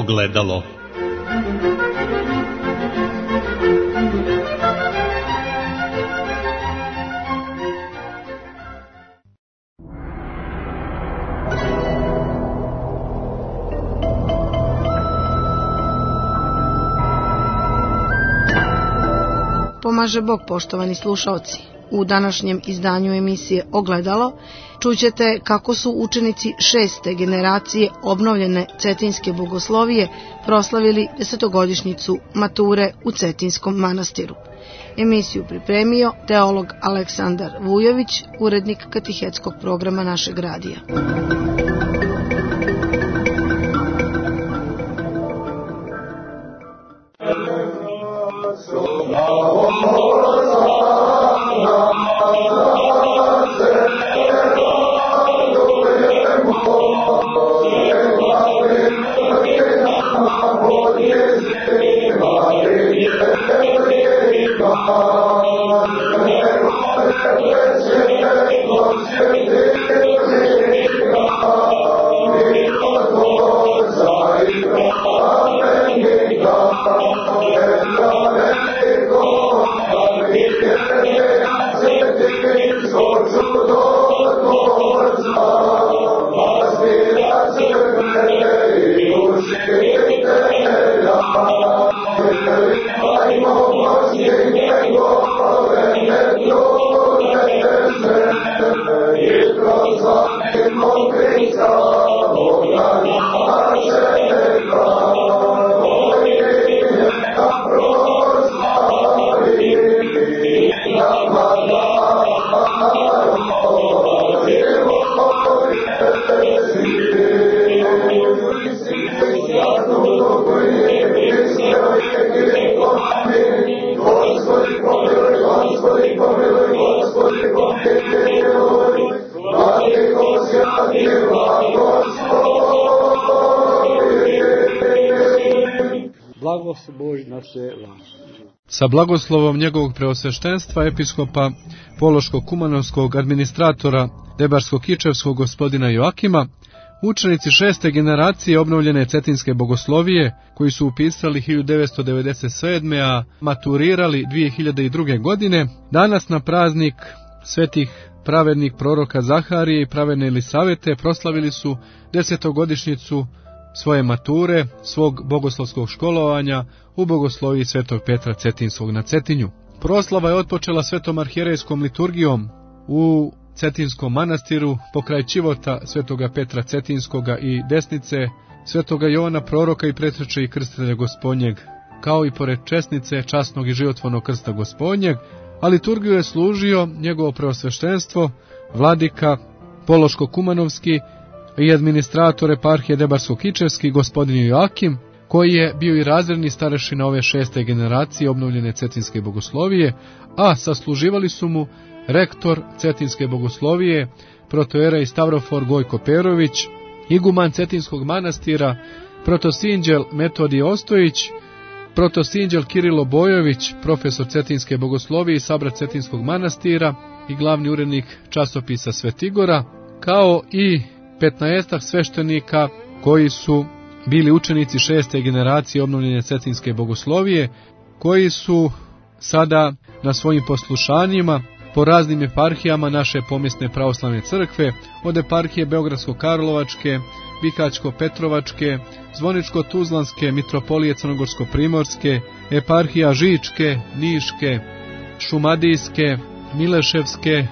ogledalo. Pomaže Bog, poštovani slušaoci. U današnjem izdanju emisije Ogledalo čućete kako su učenici 6. generacije obnovljene Cetinske bogoslovije proslavili 10-godišnjicu mature u Cetinskom manastiru. Emisiju pripremio teolog Aleksandar Vujović, urednik katehetskog programa našeg radija. Sa blagoslovom njegovog preosveštenstva episkopa Pološko-Kumanovskog administratora Debarsko-Kičevskog gospodina Joakima, učenici 6. generacije obnovljene Cetinske bogoslovije, koji su upisali 1997. a maturirali 2002. godine, danas na praznik svetih pravednih proroka Zaharije i pravedne Elisavete proslavili su 10-godišnjicu svoje mature, svog bogoslovskog školovanja u bogosloviji Svetog Petra Cetinskog na Cetinju. Proslava je otpočela svetom arhijerejskom liturgijom u Cetinskom manastiru pokraj čivota Svetoga Petra Cetinskoga i desnice Svetoga Jovana proroka i preteča i krstitelja Gospodnjeg, kao i pored česnice časnog i životvornog krsta Gospodnjeg, a liturgiju je služio njegovo preosveštenstvo, vladika Pološko-Kumanovski i administrator eparhije Debarsko-Kičevski gospodin Joakim, koji je bio i razredni starešina ove 6. generacije obnovljene Cetinske bogoslovije, a sasluživali su mu rektor Cetinske bogoslovije, protoerej Stavrofor Gojko Perović, iguman Cetinskog manastira, protosinđel Metodije Ostojić, protosinđel Kirilo Bojović, profesor Cetinske bogoslovije i sabrat Cetinskog manastira i glavni urednik časopisa Svetigora, kao i 15 sveštenika koji su bili učenici 6. generacije obnovljene Cetinske bogoslovije, koji su sada na svojim poslušanjima po raznim eparhijama naše pomjesne pravoslavne crkve, od eparhije Beogradsko-Karlovačke, Bihać-Petrovačke, Zvoničko-Tuzlanske, Mitropolije Crnogorsko-Primorske, eparhija Žičke, Niške, Šumadijske, Mileševske,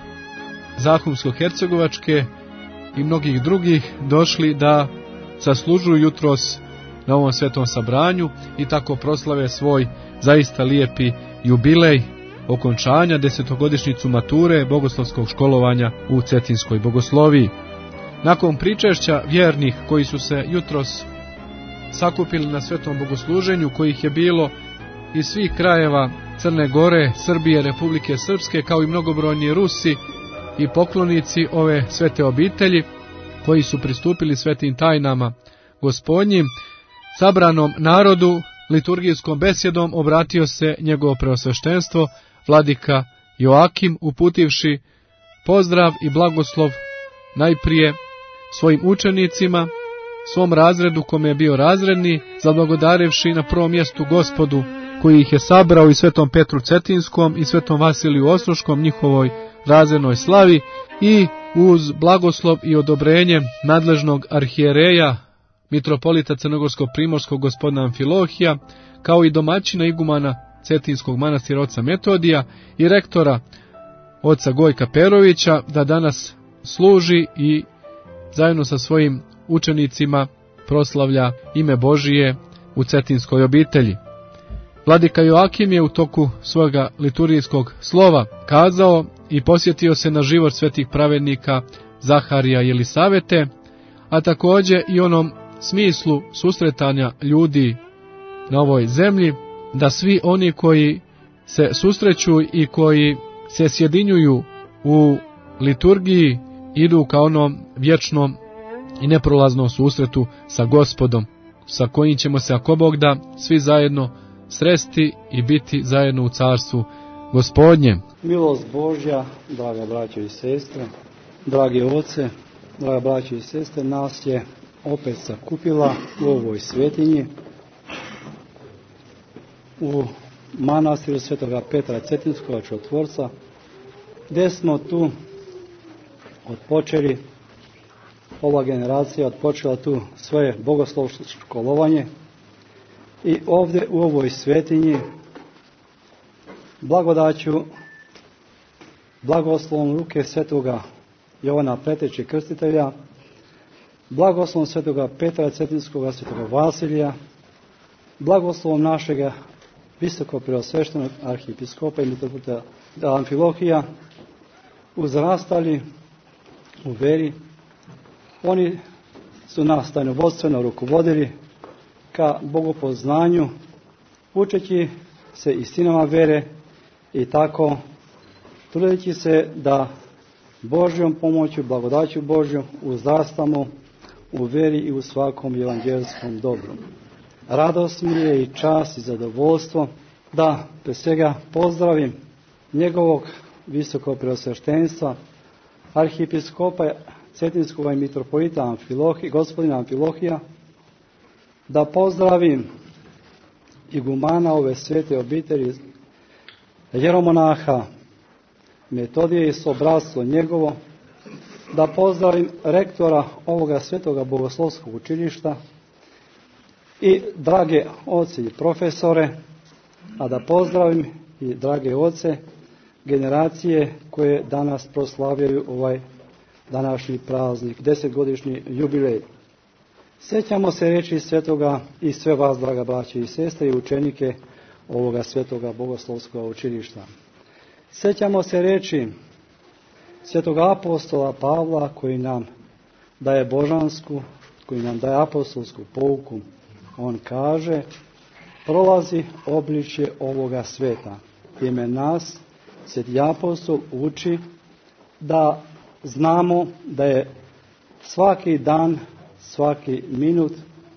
Zahumsko-Hercegovačke i mnogih drugih došli da zaslužuju jutros na ovom svetom sabranju i tako proslave svoj zaista lijepi jubilej okončanja 10-godišnjicu mature bogoslovskog školovanja u Cetinskoj bogosloviji. Nakon pričešća vjernih koji su se jutros sakupili na svetom bogosluženju, kojih je bilo iz svih krajeva Crne Gore, Srbije, Republike Srpske, kao i mnogobrojni Rusi i poklonici ove svete obitelji, koji su pristupili svetim tajnama Gospodnjim, sabranom narodu liturgijskom besedom obratio se njegovo preosveštenstvo, vladika Joakim, uputivši pozdrav i blagoslov najprije svojim učenicima, svom razredu kome je bio razredni, zablagodarivši na prvom mjestu Gospodu koji ih je sabrao i svetom Petru Cetinskom i svetom Vasiliju Ostroškom njihovoj razrednoj slavi i uz blagoslov i odobrenje nadležnog arhijereja mitropolita Crnogorsko-primorskog gospodina Amfilohija, kao i domaćina igumana Cetinskog manastira oca Metodija i rektora oca Gojka Perovića, da danas služi i zajedno sa svojim učenicima proslavlja ime Božije u cetinskoj obitelji. Vladika Joakim je u toku svoga liturgijskog slova kazao i posjetio se na život svetih pravednika Zaharija i Elisavete, a također i onom smislu susretanja ljudi na ovoj zemlji, da svi oni koji se susreću i koji se sjedinjuju u liturgiji idu ka onom vječnom i neprolaznom susretu sa Gospodom, sa kojim ćemo se, ako Bog da, svi zajedno sresti i biti zajedno u carstvu Gospodnjem. Milost Božja, draga braćo i sestre, dragi oce, draga braćo i sestre, nas je opet sakupila u ovoj svetinji, u manastiru svetoga Petra Cetinskog čudotvorca, gdje smo tu odpočeli, ova generacija odpočela tu svoje bogoslovsko školovanje i ovdje u ovoj svetinji blagodaću, blagoslovom ruke svetoga Jovana Preteče Krstitelja, blagoslovom svetoga Petra Cetinskoga, svetoga Vasilija, blagoslovom našega visoko preosveštenog arhiepiskopa i mitropolita Amfilohija, uzrastali u veri. Oni su nas tajnovodstveno rukovodili ka bogopoznanju, učeći se istinama vere i tako trudeći se da Božjom pomoću, blagodaću Božjom uzrastamo u veri i u svakom evanđelskom dobru. Radost mi je i čast i zadovoljstvo da pre svega pozdravim njegovog visokog preosveštenstva, arhiepiskopa Cetinskog i mitropolita gospodina Amfilohija, da pozdravim igumana ove svete obitelji, jeromonaha Metodije i sobratstvo njegovo, da pozdravim rektora ovoga svetoga bogoslovskog učilišta i drage oci i profesore, a da pozdravim i drage oce generacije koje danas proslavljaju ovaj današnji praznik, 10-godišnji jubilej. Sjećamo se reči svetoga i sve vas, draga braće i sestre, i učenike ovoga svetoga bogoslovskog učilišta. Sjećamo se reči svetoga apostola Pavla koji nam daje božansku, koji nam daje apostolsku pouku. On kaže: prolazi obličje ovoga sveta. Ime nas sveti apostol uči da znamo da je svaki dan, svaki minut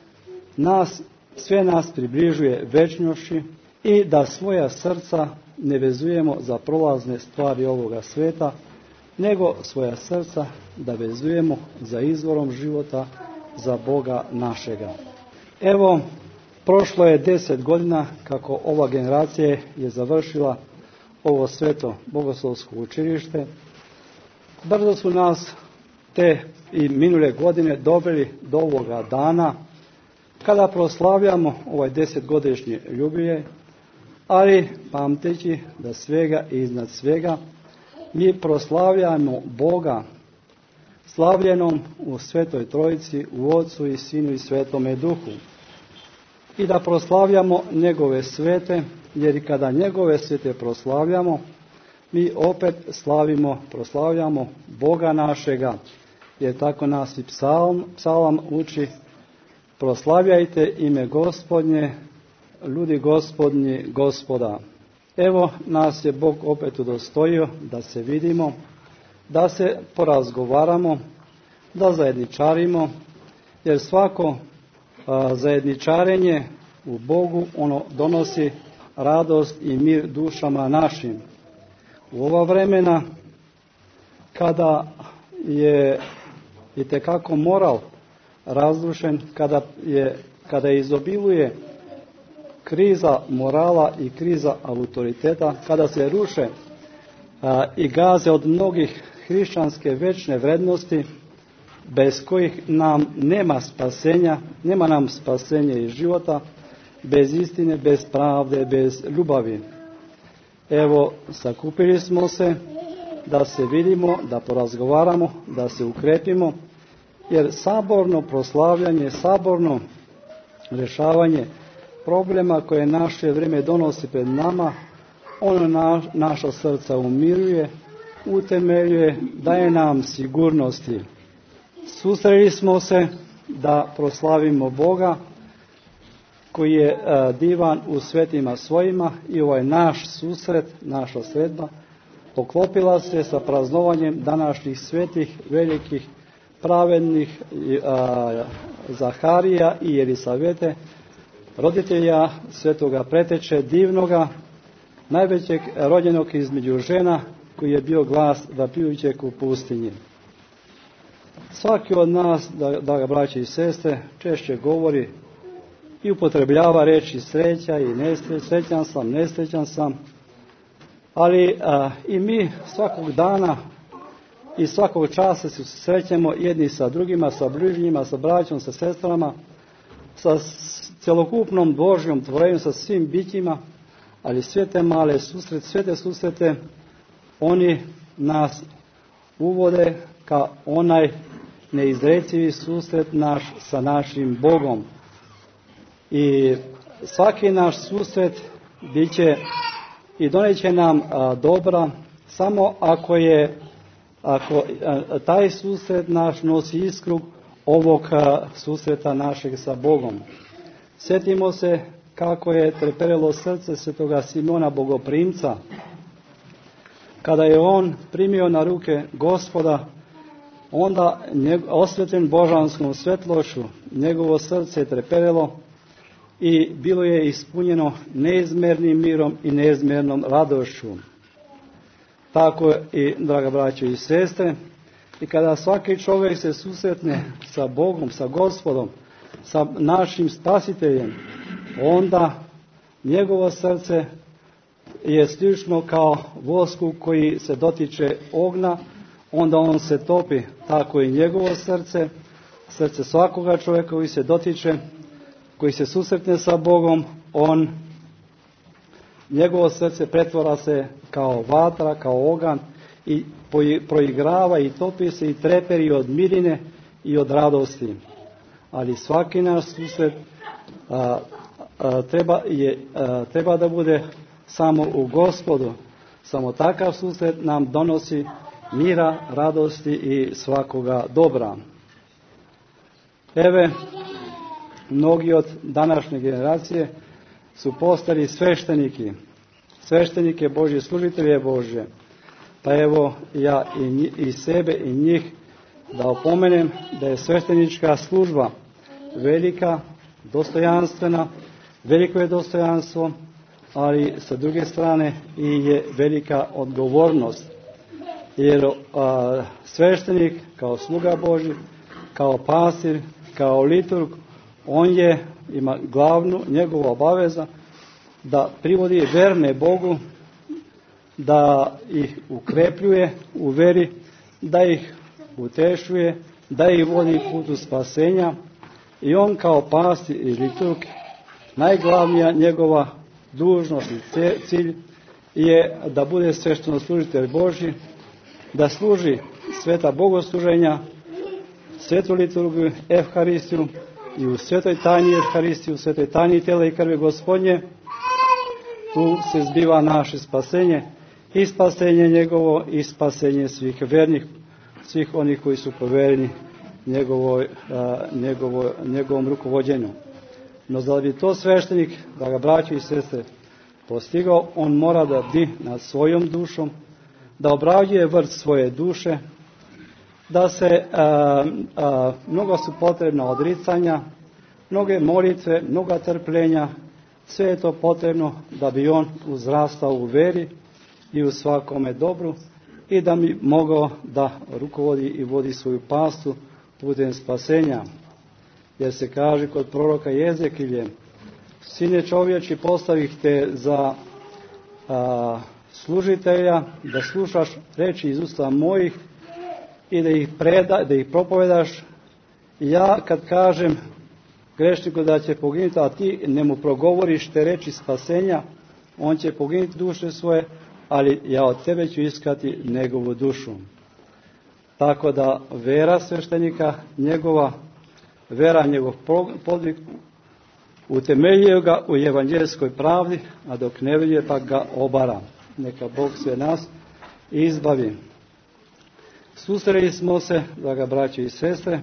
sve nas približuje večnošći i da svoja srca ne vezujemo za prolazne stvari ovoga sveta, nego svoja srca da vezujemo za izvorom života, za Boga našega. Evo, prošlo je 10 godina kako ova generacija je završila ovo sveto bogoslovsko učilište. Brzo su nas te i minule godine doveli do ovoga dana kada proslavljamo ovaj 10-godišnji jubilej, ali pamteći da svega i iznad svega mi proslavljamo Boga slavljenom u Svetoj Trojici, u Otcu i Sinu i Svetome Duhu. I da proslavljamo njegove svete, jer i kada njegove svete proslavljamo, mi opet proslavljamo Boga našega, jer tako nas i psalam uči: proslavljajte ime Gospodnje, ljudi Gospodnji, Gospoda. Evo, nas je Bog opet udostojio da se vidimo, da se porazgovaramo, da zajedničarimo, jer svako zajedničarenje u Bogu ono donosi radost i mir dušama našim. U ova vremena kada je itekako moral razrušen, kada izobiluje kriza morala i kriza autoriteta, kada se ruše i gaze od mnogih hrišćanske večne vrednosti, bez kojih nam nema spasenja, nema nam spasenja iz života, bez istine, bez pravde, bez ljubavi. Evo, sakupili smo se da se vidimo, da porazgovaramo, da se ukrepimo, jer saborno proslavljanje, saborno rješavanje problema koje naše vrijeme donosi pred nama, ono naša srca umiruje, utemeljuje, daje nam sigurnosti. Susreli smo se da proslavimo Boga koji je divan u svetima svojima i ovaj naš susret, naša sredba, poklopila se sa praznovanjem današnjih svetih, velikih, pravednih Zaharija i Jelisavete, roditelja svetoga preteče divnoga, najvećeg rođenog između žena, koji je bio glas vapijućeg u pustinji. Svaki od nas, da ga braće i sestre, češće govori i upotrebljava riječi sreća i nesrećan sam, ali i mi svakog dana i svakog časa se susrećemo jedni sa drugima, sa bližnjima, sa braćom, sa sestrama, sa cjelokupnom Božjom tvorenjem, sa svim bićima, ali sve te male susrete, oni nas uvode ka onaj neizrecivi susret naš sa našim Bogom. I svaki naš susret bit će i doneće nam dobra samo ako taj susret naš nosi iskru ovog susreta našeg sa Bogom. Sjetimo se kako je treperelo srce svetoga Simona Bogoprimca, kada je on primio na ruke Gospoda, onda osvetljen božanskom svetlošću, njegovo srce je treperelo i bilo je ispunjeno neizmjernim mirom i neizmjernom radošću. Tako i, draga braćo i sestre, i kada svaki čovjek se susretne sa Bogom, sa Gospodom, sa našim Spasiteljem, onda njegovo srce je slično kao vosku koji se dotiče ognja, onda on se topi. Tako i njegovo srce svakoga čovjeka koji se dotiče, koji se susretne sa Bogom, njegovo srce pretvara se kao vatra, kao oganj i proigrava i topi se i treperi od mirine i od radosti. Ali svaki naš susret treba da bude samo u Gospodu. Samo takav susret nam donosi mira, radosti i svakoga dobra. Evo, mnogi od današnje generacije su postali sveštenike Božje, služitelje Božje. Pa evo, ja i sebe i njih da opomenem da je sveštenička služba velika, dostojanstvena, veliko je dostojanstvo, ali sa druge strane i je velika odgovornost. Jer sveštenik kao sluga Božji, kao pastir, kao liturg, on ima glavnu njegovu obaveza da privodi verne Bogu, da ih ukrepljuje u veri, da ih utešuje, da ih vodi putu spasenja. I on kao pastir i liturg, najglavnija njegova dužnost i cilj je da bude sveštenoslужitelj Božji, da služi sveta bogosluženja, svetu liturgiju, Evharistiju i u svetoj tajni Evharistiju, u svetoj tajni tela i krvi Gospodnje. Tu se zbiva naše spasenje i spasenje njegovo i spasenje svih vernih, svih onih koji su povereni njegovom rukovođenju. No da bi to sveštenik, da ga braćo i sestre, postigao, on mora da bdi nad svojom dušom, da obrađuje vrt svoje duše, da se mnogo su potrebna odricanja, mnoge molitve, mnoga trpljenja, sve je to potrebno da bi on uzrastao u veri i u svakome dobru i da bi mogao da rukovodi i vodi svoju pastu putem spasenja. jer se kaže kod proroka Jezekilje: Sine čovječi, postavih te za služitelja, da slušaš reči iz usta mojih i da ih propovedaš. Ja kad kažem grešniku da će poginuti, a ti ne mu progovoriš te reči spasenja, on će poginuti duše svoje, ali ja od tebe ću iskati njegovu dušu. Tako da vera sveštenika, njegova vera, njegov podvig, utemeljuje ga u evanđeljskoj pravdi, a dok ne vjeruje pa ga obara. Neka Bog sve nas izbavi. Susreli smo se, draga braće i sestre,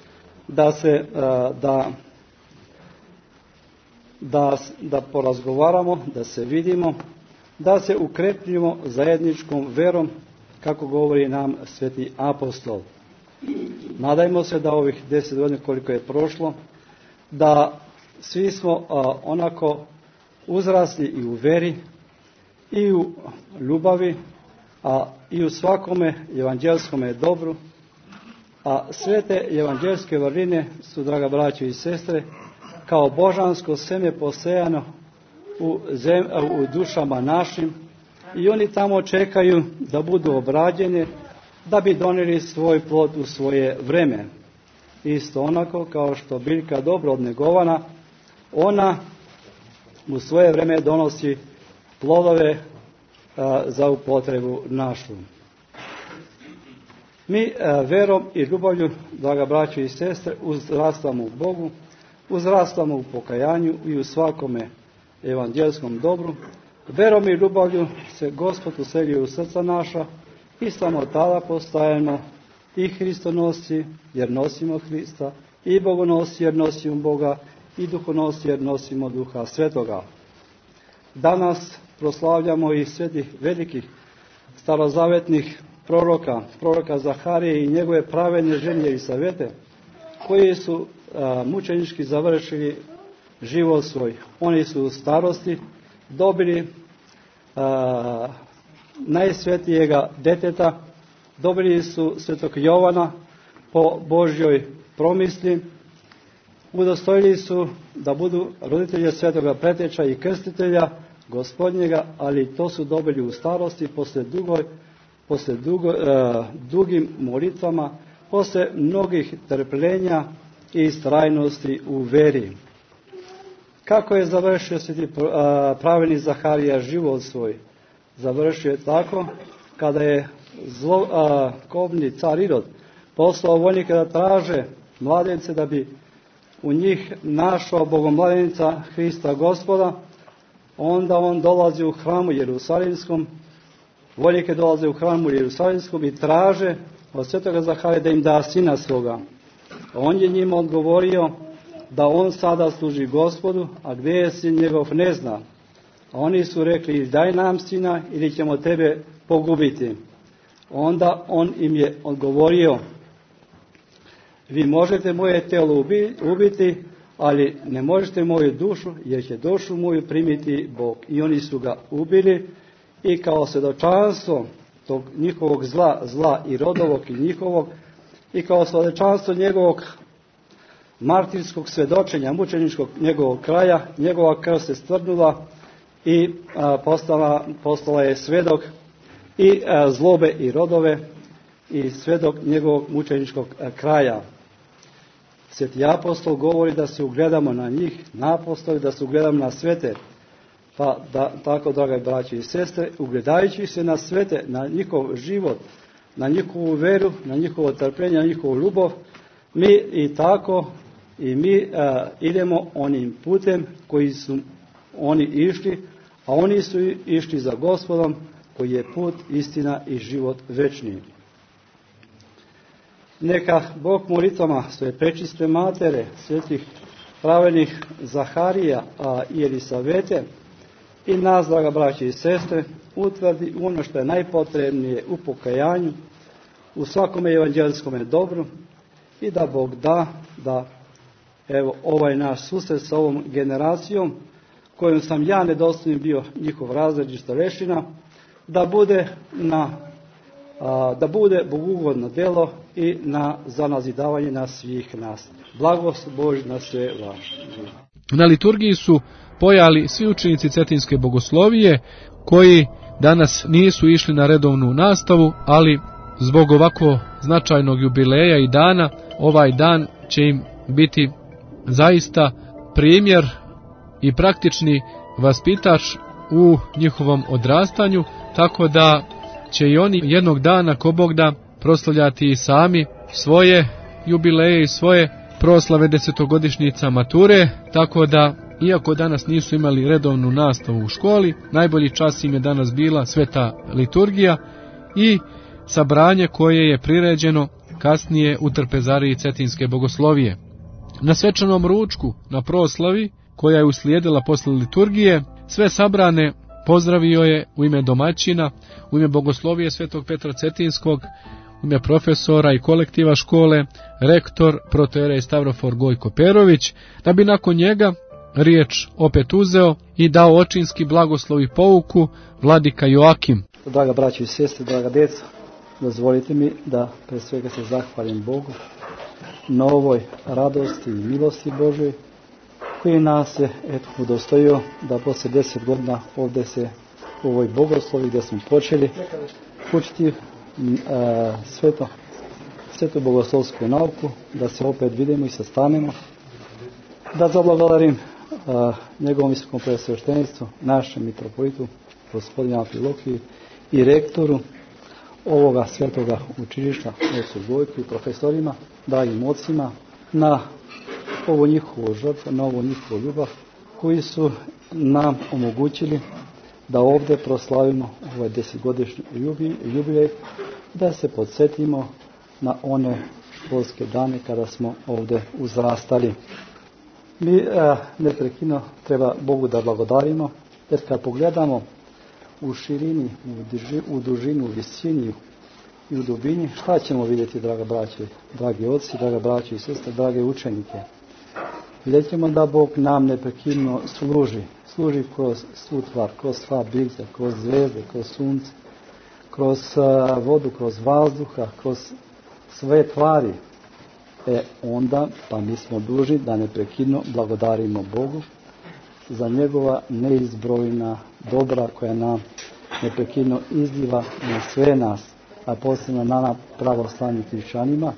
da porazgovaramo, da se vidimo, da se ukrepljimo zajedničkom verom, kako govori nam sveti apostol. Nadajmo se da ovih 10 godina koliko je prošlo, da svi smo onako uzrasli i u veri, i u ljubavi, a i u svakome evanđelskome dobru. A sve te evanđelske vrline su, draga braćo i sestre, kao božansko seme posejano u dušama našim, i oni tamo čekaju da budu obrađene, da bi donijeli svoj plod u svoje vreme. Isto onako kao što biljka dobro odnegovana, ona u svoje vreme donosi plodove za upotrebu našu. Mi verom i ljubavlju, draga braćo i sestre, uzrastamo u Bogu, uzrastamo u pokajanju i u svakome evanđelskom dobru. Verom i ljubavlju se Gospod useljuje u srca naša i samo tada postajemo i Hristonosci jer nosimo Hrista, i Bogonosci jer nosimo Boga, i Duhonosci jer nosimo Duha Svetoga. Danas proslavljamo i svetih velikih starozavetnih proroka Zaharije i njegove pravedne žene Elisavete, koji su mučenički završili život svoj. Oni su u starosti dobili najsvetijega deteta, dobili su svetog Jovana po Božjoj promisli, udostojili su da budu roditelji svetoga preteča i krstitelja Gospodnjega, ali to su dobili u starosti posle dugim molitvama, posle mnogih trpljenja i istrajnosti u veri. Kako je završio sveti pravedni Zaharija život svoj? Završio je tako kada je kobni car Irod poslao vojnike da traže mladence da bi u njih našao bogomladenica Hrista Gospoda. Onda on dolazi u hramu Jerusalimskom, vojnike dolaze u hramu Jerusalimskom i traže od svetoga Zaharija da im da sina svoga. On je njima odgovorio da on sada služi Gospodu, a gdje je sin njegov ne zna. A oni su rekli: daj nam sina ili ćemo tebe pogubiti. Onda on im je odgovorio: vi možete moje telo ubiti, ali ne možete moju dušu, jer će dušu moju primiti Bog. I oni su ga ubili, i kao svjedočanstvo tog njihovog zla i rodovog i njihovog, i kao svjedočanstvo njegovog martirskog svjedočenja, mučeničkog njegovog kraja, njegova krv se stvrdnula i postala je svjedok i zlobe i rodove i svjedok njegovog mučeničkog kraja. Sveti apostol govori da se ugledamo na njih, na apostoli, da se ugledamo na svete. Pa tako, drage braće i sestre, ugledajući se na svete, na njihov život, na njihovu veru, na njihovo trpljenje, na njihovu ljubav, mi idemo onim putem koji su oni išli, a oni su išli za Gospodom, koji je put, istina i život večni. Neka Bog molitvama svoje prečiste matere, svetih pravednih Zaharija i Elisavete i nas, draga braće i sestre, utvrdi ono što je najpotrebnije u pokajanju, u svakome evanđelskome dobru, i da Bog da evo ovaj naš susret sa ovom generacijom, kojom sam ja nedostojni bio njihov razred i starešina, da bude na da bude bogugodno djelo i za nazidavanje na svih nas. Blagoslov Božji na sve vas. Na liturgiji su pojali svi učenici Cetinske bogoslovije koji danas nisu išli na redovnu nastavu, ali zbog ovako značajnog jubileja i dana, ovaj dan će im biti zaista primjer i praktični vaspitač u njihovom odrastanju, tako da će i oni jednog dana, ko Bog da, proslavljati i sami svoje jubileje i svoje proslave desetogodišnjica mature, tako da, iako danas nisu imali redovnu nastavu u školi, najbolji čas im je danas bila sveta liturgija i sabranje koje je priređeno kasnije u trpezariji Cetinske bogoslovije. Na svečanom ručku, na proslavi, koja je uslijedila posle liturgije, sve sabrane pozdravio je u ime domaćina, u ime bogoslovije Svetog Petra Cetinskog, u ime profesora i kolektiva škole, rektor protoijerej Stavrofor Gojko Perović, da bi nakon njega riječ opet uzeo i dao očinski blagoslov i pouku vladika Joakim. Draga braćo i sestre, draga djeca, dozvolite mi da pre svega se zahvalim Bogu na ovoj radosti i milosti Božoj koji nas je udostojio da poslije 10 godina ovdje se u ovoj bogoslovi gdje smo počeli učiti svetu bogoslovsku nauku, da se opet vidimo i sastanemo, da zablagodarim njegovom visokom preosveštenstvu, našem mitropolitu, gospodinu Amfilohiju i rektoru ovoga svetoga učilišta, ocu Gojku i profesorima, dragim ocima, na ovu njihovu žrtvu, na ovu njihovu ljubav, koji su nam omogućili da ovdje proslavimo ovaj 10-godišnji jubilej, da se podsjetimo na one školske dane kada smo ovdje uzrastali. Mi neprekidno treba Bogu da blagodarimo, jer kad pogledamo u širini, u dužinu, u visini i u dubini, šta ćemo vidjeti, draga braće, dragi oci, draga braće i sestre, drage učenike? Vidjet ćemo da Bog nam neprekidno služi kroz svu tvar, kroz sva biljka, kroz zvijezde, kroz sunce, kroz vodu, kroz vazduha, kroz sve tvari. Onda pa mi smo dužni da neprekidno blagodarimo Bogu za njegova neizbrojna dobra koja nam neprekidno izliva na sve nas, a posebno na nas pravoslavnim hrišćanima,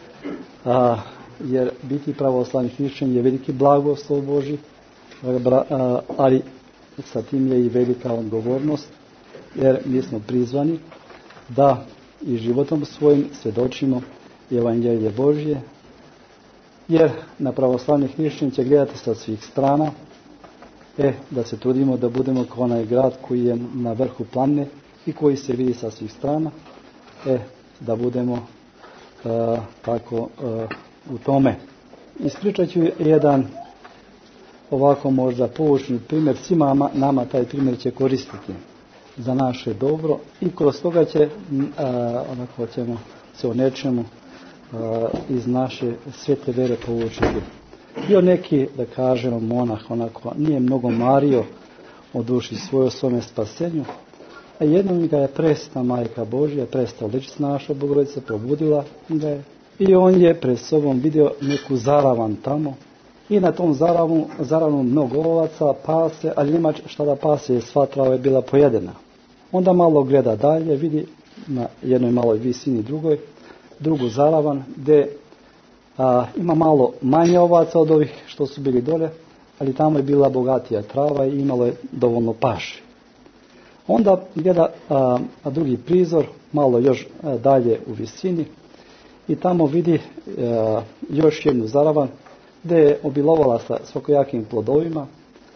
jer biti pravoslavni hrišćan je veliki blagoslov Božji, ali sa tim je i velika odgovornost, jer mi smo prizvani da i životom svojim svjedočimo Evanđelje Božje, jer na pravoslavni hrišćan će gledati sa svih strana, da se trudimo da budemo kao onaj grad koji je na vrhu planine i koji se vidi sa svih strana, da budemo tako u tome. Ispričat ću jedan ovako možda poučni primjer, svima nama taj primjer će koristiti za naše dobro i kroz toga će onako ćemo se o nečemu iz naše svete vere poučiti. Bio neki, da kažemo, monah, onako nije mnogo mario o duši svojoj, o svome spasenju, a jednom ga je presta majka Božja, presta ličit naša Bogorodica, probudila ga je i on je pred sobom vidio neku zaravan tamo i na tom zaravu mnogo ovaca, pase, ali nema šta da pase, jer sva trava je bila pojedena. Onda malo gleda dalje, vidi na jednoj maloj visini drugu zaravan, gdje ima malo manje ovaca od ovih što su bili dole, ali tamo je bila bogatija trava i imalo je dovoljno paši. Onda gleda drugi prizor, malo još dalje u visini, i tamo vidi još jednu zaravan gdje je obilovala sa svakojakim plodovima,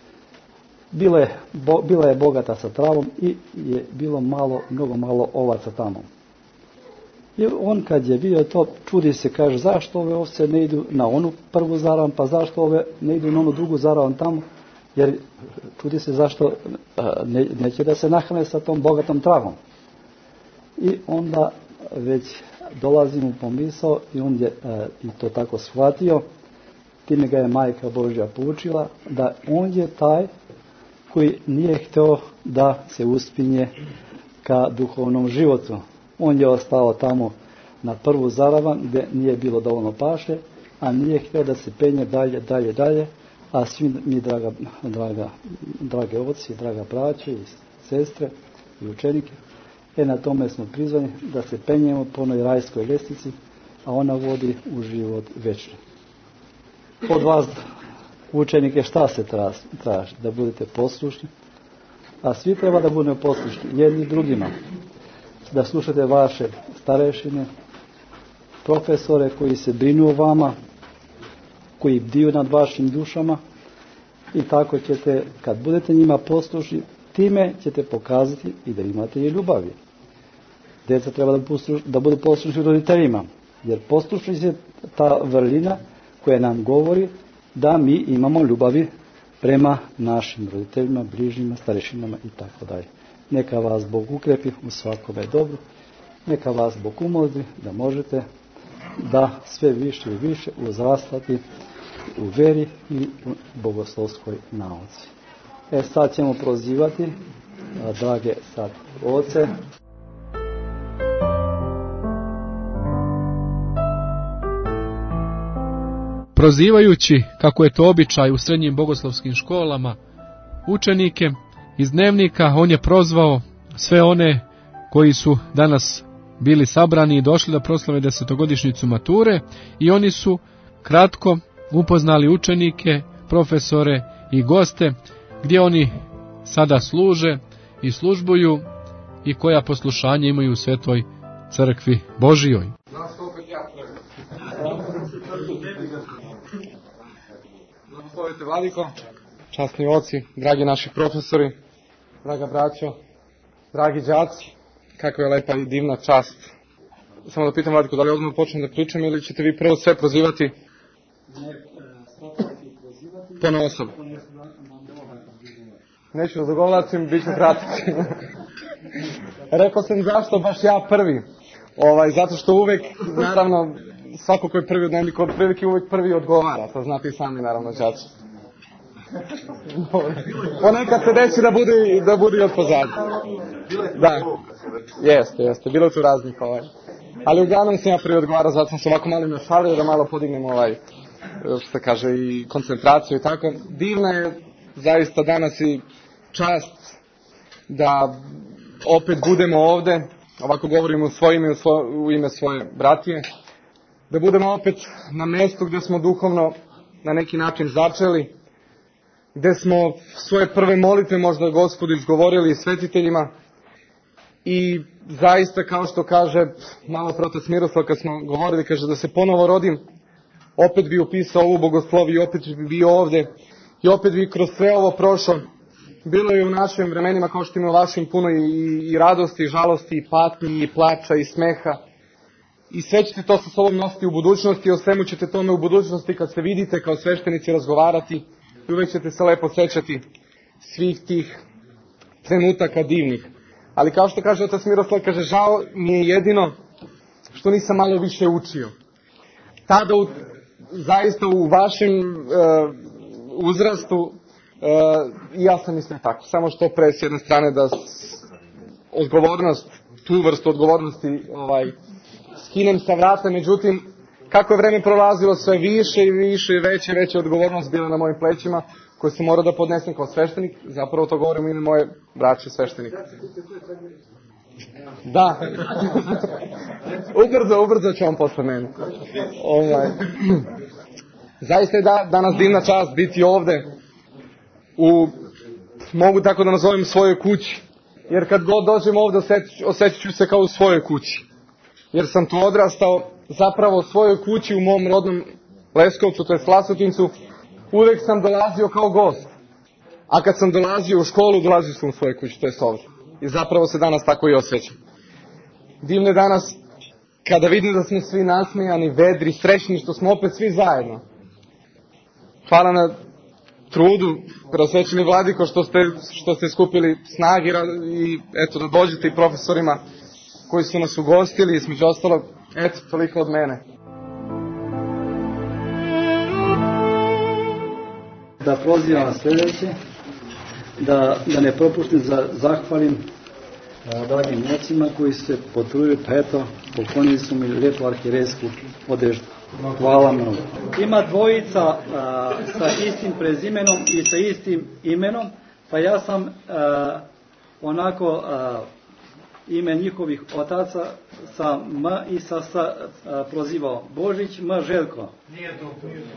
bila je bogata sa travom i je bilo mnogo malo ovaca tamo. I on kad je vidio to, čudi se, kaže, zašto ove ovce ne idu na onu prvu zaravan, pa zašto ove ne idu na onu drugu zaravan tamo, jer čudi se zašto neće da se nahrane sa tom bogatom travom. I onda već dolazi mu pomisao i on je i to tako shvatio, time ga je majka Božja poučila, da on je taj koji nije htio da se uspinje ka duhovnom životu. On je ostao tamo na prvu zaravan gdje nije bilo dovoljno paše, a nije htio da se penje dalje, a svi mi, drage oci, draga braće i sestre i učenike, na tome smo prizvani da se penjemo po onoj rajskoj ljestvici, a ona vodi u život večni. Od vas, učenike, šta se traži? Da budete poslušni, a svi treba da budemo poslušni jedni drugima, da slušate vaše starešine, profesore koji se brinu o vama, koji bdiju nad vašim dušama, i tako ćete, kad budete njima poslušni, time ćete pokazati i da imate i ljubavi. Djeca treba da budu poslušni roditeljima, jer poslušnost je ta vrlina koja nam govori da mi imamo ljubavi prema našim roditeljima, bližnjima, starešinama i tako dalje. Neka vas Bog ukrepi u svakome dobru, neka vas Bog umodri da možete da sve više i više uzrastati u veri i u bogoslovskoj nauci. Sad ćemo prozivati, drage sad oce. Prozivajući, kako je to običaj u srednjim bogoslovskim školama, učenike iz dnevnika, on je prozvao sve one koji su danas bili sabrani i došli da proslave 10-godišnjicu mature, i oni su kratko upoznali učenike, profesore i goste, gdje oni sada služe i službuju i koja poslušanja imaju u Svetoj crkvi Božijoj. Blagoslovite Vladiko, časni oci, dragi naši profesori, draga braćo, dragi đaci, kakva je lepa i divna čast. Samo da pitam Vladiko, da li odmah počnem da pričam ili ćete vi prvo sve prozivati? Po osob. Neću da zagovaracim, bit ću kratak. Rekao sam zašto baš ja prvi. Zato što uvek, naravno, svako ko je prvi u dnevniku, od prilike uvek prvi odgovara. To znate i sami, naravno, đači. Ponekad se desi da bude i od pozadnje. Da, jeste, bilo tu raznih Ali uglavnom sam ja prvi odgovarao, zato sam se ovako malo našalio da malo podignem što se kaže, i koncentraciju i tako. Divna je zaista danas i čast da opet budemo ovde, ovako govorimo u svoje ime, u ime svoje bratije, da budemo opet na mjestu gdje smo duhovno na neki način začeli, gdje smo svoje prve molitve možda Gospodu izgovorili svetiteljima, i zaista, kao što kaže malo protac Miroslav kad smo govorili, kaže da se ponovo rodim, opet bi upisao ovu bogosloviju, opet bi bio ovde i opet bi kroz sve ovo prošao. Bilo je u našim vremenima, kao što ima u vašim, puno i radosti, i žalosti, i patnji, i plača, i smeha. I sve ćete to sa sobom nositi u budućnosti, i o svemu ćete tome u budućnosti kad se vidite kao sveštenici razgovarati, i uvek ćete se lepo sećati svih tih trenutaka divnih. Ali kao što kaže otac Miroslav, kaže, žao mi je jedino što nisam malo više učio. Tada zaista u vašem uzrastu i ja sam mislim tako, samo što pre s jedne strane da odgovornost, tu vrstu odgovornosti skinem sa vrata, međutim kako je vreme prolazilo, sve više i više i veće odgovornost bila na mojim plećima, koje sam morao da podnesem kao sveštenik. Zapravo to govorim ime moje braće sveštenika. Da. Ubrzo ću vam posle mene. Zaista je danas divna čast biti ovde mogu tako da nazovem, svojoj kući. Jer kad god dođem ovde osjećat ću se kao u svojoj kući. Jer sam tu odrastao, zapravo u svojoj kući u mom rodnom Leskovcu, to je Vlasotincu, uvek sam dolazio kao gost. A kad sam dolazio u školu, dolazio sam u svojoj kući, to je ovdje. I zapravo se danas tako i osjećam. Divno je danas kada vidim da smo svi nasmejani, vedri, srećni, što smo opet svi zajedno. Hvala na trudu, Preosvećeni Vladiko, što ste skupili snage i eto da dođete i profesorima koji su nas ugostili, između ostalog, eto, toliko od mene. Da prozivam sljedeće, da ne propuštim zahvalim dragim mocima koji su se potrudili, pa eto, poklonili su mi lijepu arhijerejsku odeždu. Hvala mnogo. Ima dvojica sa istim prezimenom i sa istim imenom, pa ja sam onako ime njihovih otaca sa M i sa prozivao. Božić, M. Željko. Nije to.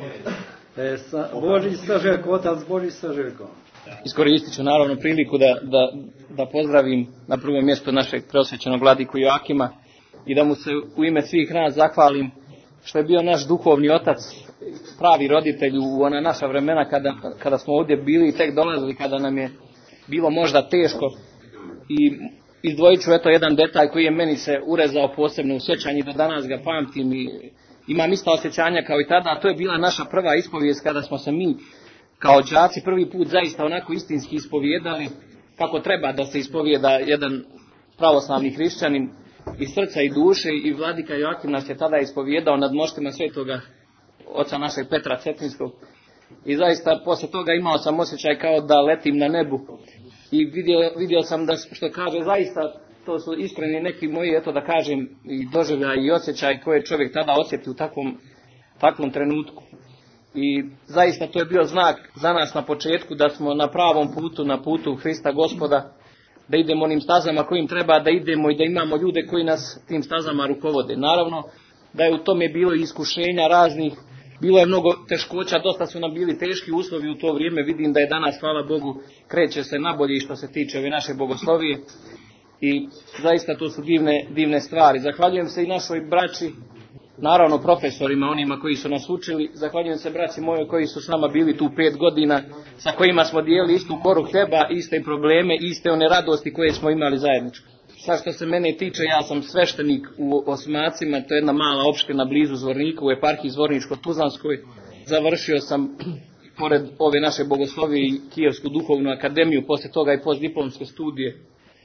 Božić sa Željko, otac Božić sa Željko. Iskoristit ću naravno priliku da pozdravim na prvom mjestu našeg preosvećenog vladiku Joakima i da mu se u ime svih nas zahvalim što je bio naš duhovni otac, pravi roditelj u ona naša vremena kada smo ovdje bili i tek dolazili, kada nam je bilo možda teško. I izdvojit ću jedan detalj koji je meni se urezao posebno u sjećanju, do danas ga pamtim i imam ista osjećanja kao i tada, a to je bila naša prva ispovijest kada smo se mi kao đaci prvi put zaista onako istinski ispovijedali kako treba da se ispovijeda jedan pravoslavni hrišćanin iz srca i duše, i vladika Joakim nas je tada ispovijedao nad moštima svetoga oca našeg Petra Cetinskog i zaista poslije toga imao sam osjećaj kao da letim na nebu i vidio sam da, što kaže, zaista to su iskreni neki moji, da kažem, i doživljaj i osjećaj koje čovjek tada osjeti u takvom trenutku. I zaista to je bio znak za nas na početku da smo na pravom putu, na putu Hrista Gospoda, da idemo onim stazama kojim treba da idemo i da imamo ljude koji nas tim stazama rukovode. Naravno da je u tome bilo i iskušenja raznih, bilo je mnogo teškoća, dosta su nam bili teški uslovi u to vrijeme. Vidim da je danas, hvala Bogu, kreće se nabolje što se tiče ove naše bogoslovije i zaista to su divne stvari. Zahvaljujem se i našoj braći, naravno profesorima, onima koji su nas učili. Zahvaljujem se braći mojoj koji su s nama bili tu 5 godina, sa kojima smo dijelili istu koru hljeba, iste probleme, iste one radosti koje smo imali zajedničko. Sad što se mene tiče, ja sam sveštenik u Osmacima, to je jedna mala opština blizu Zvornika u eparhiji Zvorničko-Tuzlanskoj. Završio sam, pored ove naše bogoslovije, i Kijevsku duhovnu akademiju, poslije toga i postdiplomske studije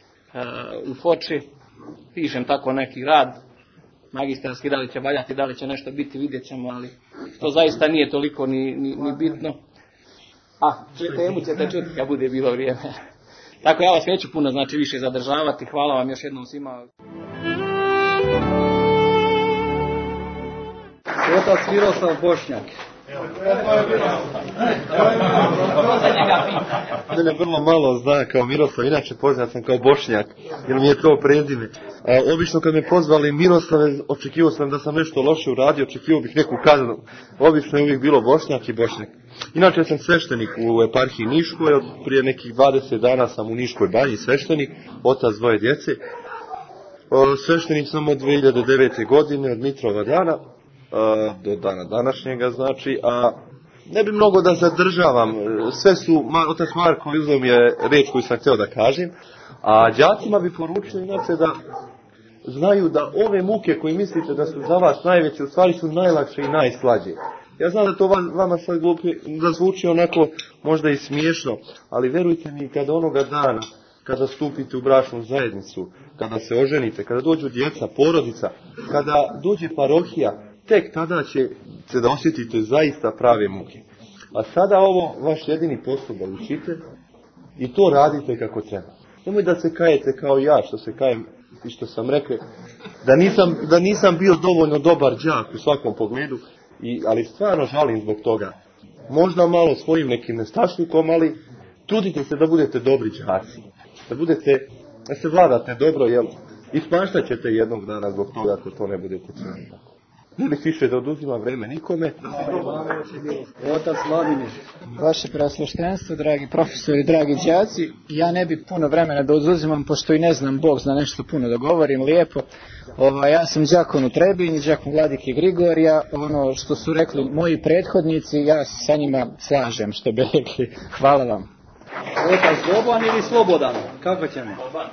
u Foči. Pišem tako neki rad magistarski, da li će valjati, da li će nešto biti, vidjet ćemo, ali to zaista nije toliko ni bitno. Temu ćete čuti kad bude bilo vrijeme. Tako, ja vas neću puno više zadržavati. Hvala vam još jednom svima. Otac Miroslav Bošnjak. Mene vrlo malo zna kao Miroslav, inače poznat sam kao Bošnjak, jer mi je to prezime. Obično kad me pozvali Miroslave, očekivao sam da sam nešto loše uradio, očekivao bih neku kaznu. Obično je uvijek bilo Bošnjak i Bošnjak. Inače sam sveštenik u eparhiji Niškoj, od prije nekih 20 dana sam u Niškoj banji sveštenik, otac 2 djece. Sveštenik sam od 2009. godine, od Mitrova dana do dana današnjega, a ne bi mnogo da zadržavam, sve su, otac Marko uzeo mi je reč koju sam htio da kažem, a đacima bi poručio inače da znaju da ove muke koje mislite da su za vas najveće, u stvari su najlakše i najslađe. Ja znam da to vama sad glupi, da zvuči onako možda i smiješno, ali verujte mi, kada onoga dana, kada stupite u bračnu zajednicu, kada se oženite, kada dođu djeca, porodica, kada dođe parohija, tek tada će se da osjetite zaista prave muke. A sada ovo vaš jedini posao da učite i to radite kako treba. Nemoj da se kajete kao ja, što se kajem i što sam rekao, da nisam bio dovoljno dobar đak u svakom pogledu, ali stvarno žalim zbog toga. Možda malo svojim nekim nestašnikom, ali trudite se da budete dobri đaci. Da se vladate dobro, jer ispaštat ćete jednog dana zbog toga ako to ne budete činiti. Ne bih više da oduzimam vreme nikome. Otac Vladimir. Vaše preosveštenstvo, dragi profesori, dragi đaci, ja ne bih puno vremena da oduzimam, pošto i ne znam, Bog zna nešto puno da govorim, lijepo. Ja sam đakon u Trebinji, đakon vladike Grigorija, ono što su rekli moji prethodnici, ja se sa njima slažem, što bi rekli. Hvala vam. Otac Boban ili Slobodan? Kako ćemo?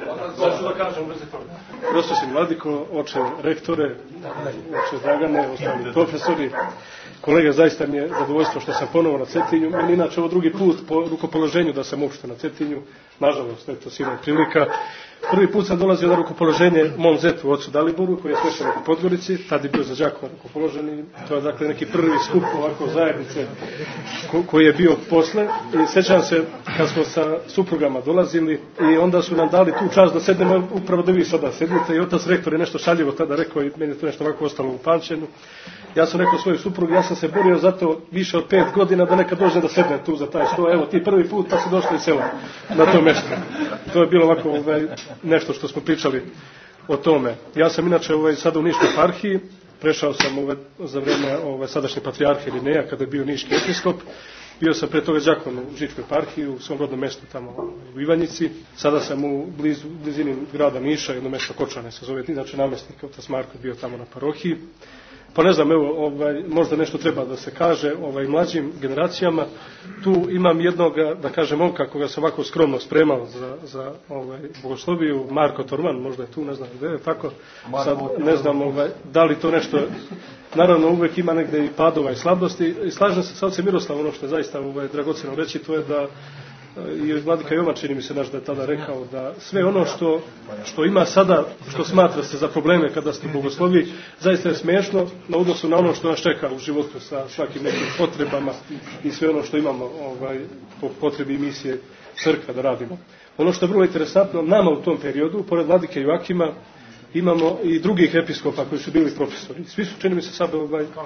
Prosvjećeni vladiko, oče rektore, oče Dragane, ostali profesori, kolege, zaista mi je zadovoljstvo što sam ponovo na Cetinju. Meni inače ovo drugi put po rukopoloženju da sam uopšte na Cetinju. Nažalost, eto, silna prilika. Prvi put sam dolazio na rukopoloženje mom zetu, ocu Daliboru, koji je sveštenik u Podgorici, tad je bio za Đakovo rukopoložen i to je dakle neki prvi skup ovako zajednice koji je bio posle. I sjećam se kad smo sa suprugama dolazili i onda su nam dali tu čast da sednemo upravo da vi sada sedite i otac rektor je nešto šaljivo tada rekao i meni je to nešto ovako ostalo u pamćenju. Ja sam rekao svoju suprugu, ja sam se borio za to više od 5 godina da nekad dođe da sedne tu za taj sto. Evo ti prvi put pa si došli iz sela na to mjesto. To je bilo ovako nešto što smo pričali o tome. Ja sam inače sada u Niškoj eparhiji, prešao sam za vrijeme sadašnje patrijarhe Irineja kada je bio niški episkop. Bio sam pre toga đakon u Žičkoj eparhiji, u svom rodnom mjestu tamo u Ivanjici. Sada sam u blizini grada Niša, jedno mjesto Kočane se zove, inače namjesnik otac Marko bio tamo na parohiji. Pa ne znam, evo, možda nešto treba da se kaže mlađim generacijama. Tu imam jednog, da kažem, momka koga sam ovako skromno spremao za bogosloviju, Marko Torman, možda je tu, ne znam gdje je, tako. Sad ne znam da li to nešto, naravno uvijek ima negdje i padova i slabosti. I slažem se sa ocem Miroslavom, ono što je zaista dragocjeno reći, to je da i vladika Jovan, čini mi se naš da je tada rekao da sve ono što ima sada, što smatra se za probleme kada ste bogoslovi, zaista je smiješno na odnosu na ono što nas čeka u životu sa svakim nekim potrebama i sve ono što imamo po potrebi misije crkva da radimo. Ono što je vrlo interesantno, nama u tom periodu, pored vladike Joakima, imamo i drugih episkopa koji su bili profesori. Svi su, čini mi se, sad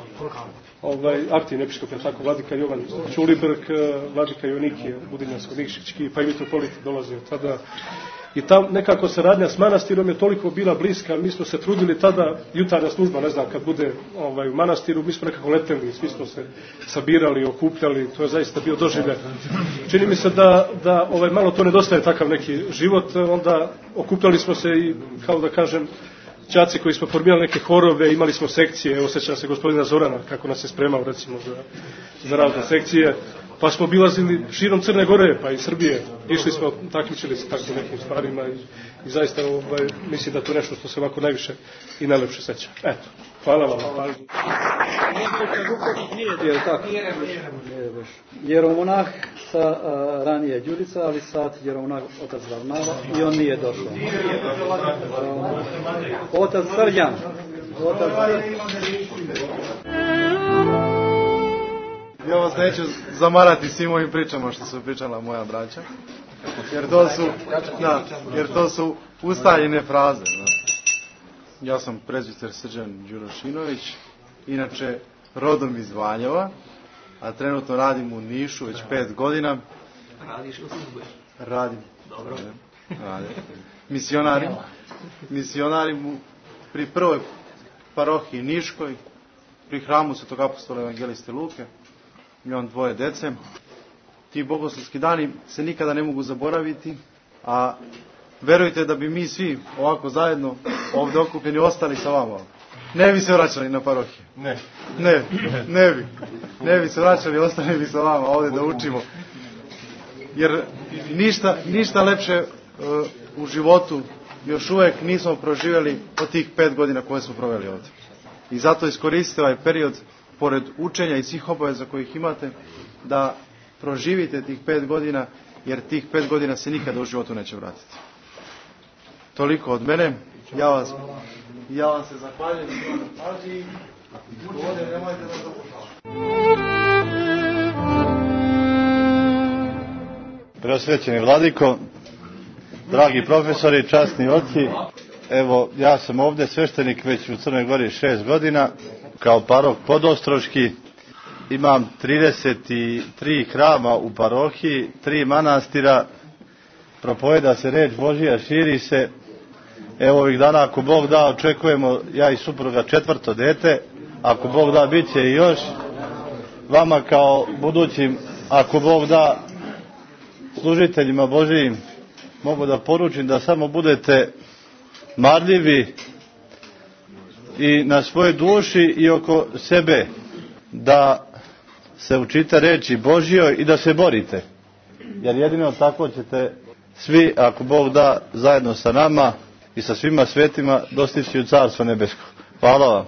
aktivni episkopi, tako, vladika Jovan Ćulibrk, vladika Jonikije, Budinjansko-Nikšićki, pa i mitropolit dolazio tada. I tam nekako saradnja s manastirom je toliko bila bliska, mi smo se trudili tada, jutarnja služba, ne znam, kad bude u manastiru, mi smo nekako leteli, svi smo se sabirali, okupljali, to je zaista bio doživljaj. Čini mi se da malo to nedostaje takav neki život, onda okupljali smo se i, kao da kažem, đaci koji smo formirali neke horove, imali smo sekcije, osjećam se gospodina Zorana, kako nas je spremao recimo za razne sekcije, pa smo obilazili širom Crne Gore, pa i Srbije, išli smo, takmičili se tako nekim stvarima i zaista mislim da to nešto što se ovako najviše i najlepše seća. Eto, hvala vam na pažnju. Jeromonah sa ranije Đurica, ali sad Jeromonah otac Varnava i on nije došao. Otac Srđan. Ja vas neću zamarati svim ovim pričama što su pričala moja braća, jer to su ustaljene fraze. Ja sam prezbiter Srđan Đurošinović, inače rodom iz Valjeva, a trenutno radim u Nišu već 5 godina. Radiš ili službuješ? Radim. Dobro. Misionarim pri prvoj parohiji Niškoj, pri hramu Svetog apostola evangeliste Luke. Imam 2 dece. Ti bogoslovski dani se nikada ne mogu zaboraviti, a verujte da bi mi svi ovako zajedno ovdje okupljeni ostali sa vama. Ne bi se vraćali na parohiju. Ne bi se vraćali, ostali bi sa vama ovdje da učimo. Jer ništa lepše u životu još uvijek nismo proživjeli od tih 5 godina koje smo proveli ovdje. I zato iskoristite ovaj period, pored učenja i svih obaveza kojih imate, da proživite tih 5 godina, jer tih 5 godina se nikada u životu neće vratiti. Toliko od mene. Ja vam se zahvaljujem na pažnji. Nemojte da zapušavate. Preosvećeni vladiko, dragi profesori, časni oci, evo ja sam ovdje sveštenik već u Crnoj Gori 6 godina, kao parok podostroški, imam 33 hrama u parohiji, 3 manastira, propoveda se reč Božija, širi se. Evo ovih dana, ako Bog da, očekujemo ja i supruga 4. dete, ako Bog da, bit će i još. Vama kao budućim, ako Bog da, služiteljima Božijim, mogu da poručim da samo budete marljivi i na svojoj duši i oko sebe, da se učite reči Božjoj i da se borite. Jer jedino tako ćete svi, ako Bog da, zajedno sa nama i sa svima svetima dostići u Carstvo nebesko. Hvala vam.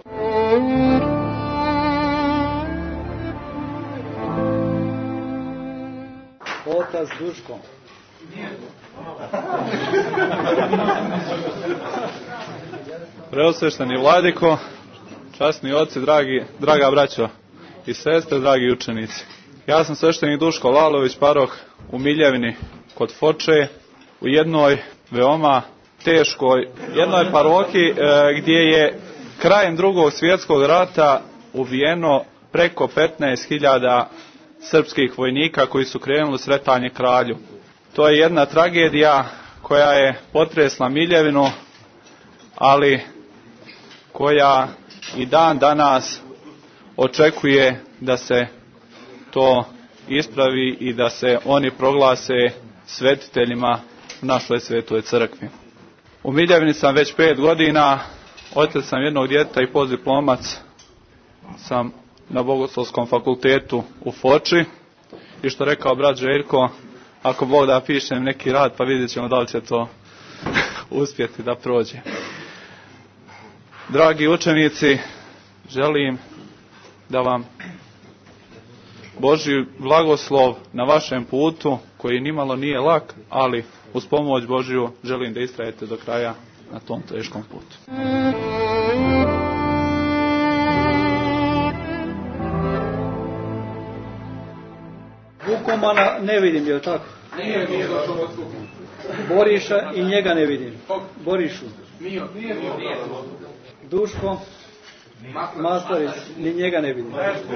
Otac Duško. Preosvešteni vladiko, časni oci, draga braćo i sestre, dragi učenici. Ja sam sveštenik Duško Lalović, paroh u Miljevini kod Foče, u jednoj veoma teškoj, jednoj parohiji gdje je krajem Drugog svjetskog rata ubijeno preko 15.000 srpskih vojnika koji su krenuli sretanje kralju. To je jedna tragedija koja je potresla Miljevinu, ali koja i dan danas očekuje da se to ispravi i da se oni proglase svetiteljima u našoj svetoj crkvi. U Miljevini sam već 5 godina, otac sam jednog djeteta i postdiplomac sam na Bogoslovskom fakultetu u Foči i što rekao brat Željko, ako Bog da pišem neki rad pa vidjet ćemo da li će to uspjeti da prođe. Dragi učenici, želim da vam Božji blagoslov na vašem putu, koji nimalo nije lak, ali uz pomoć Božju želim da istrajete do kraja na tom teškom putu. Vukomana ne vidim, je li tako? Nije. Boriša i njega ne vidim. Borišu. Duško. Mastarić, ni njega ne vidim.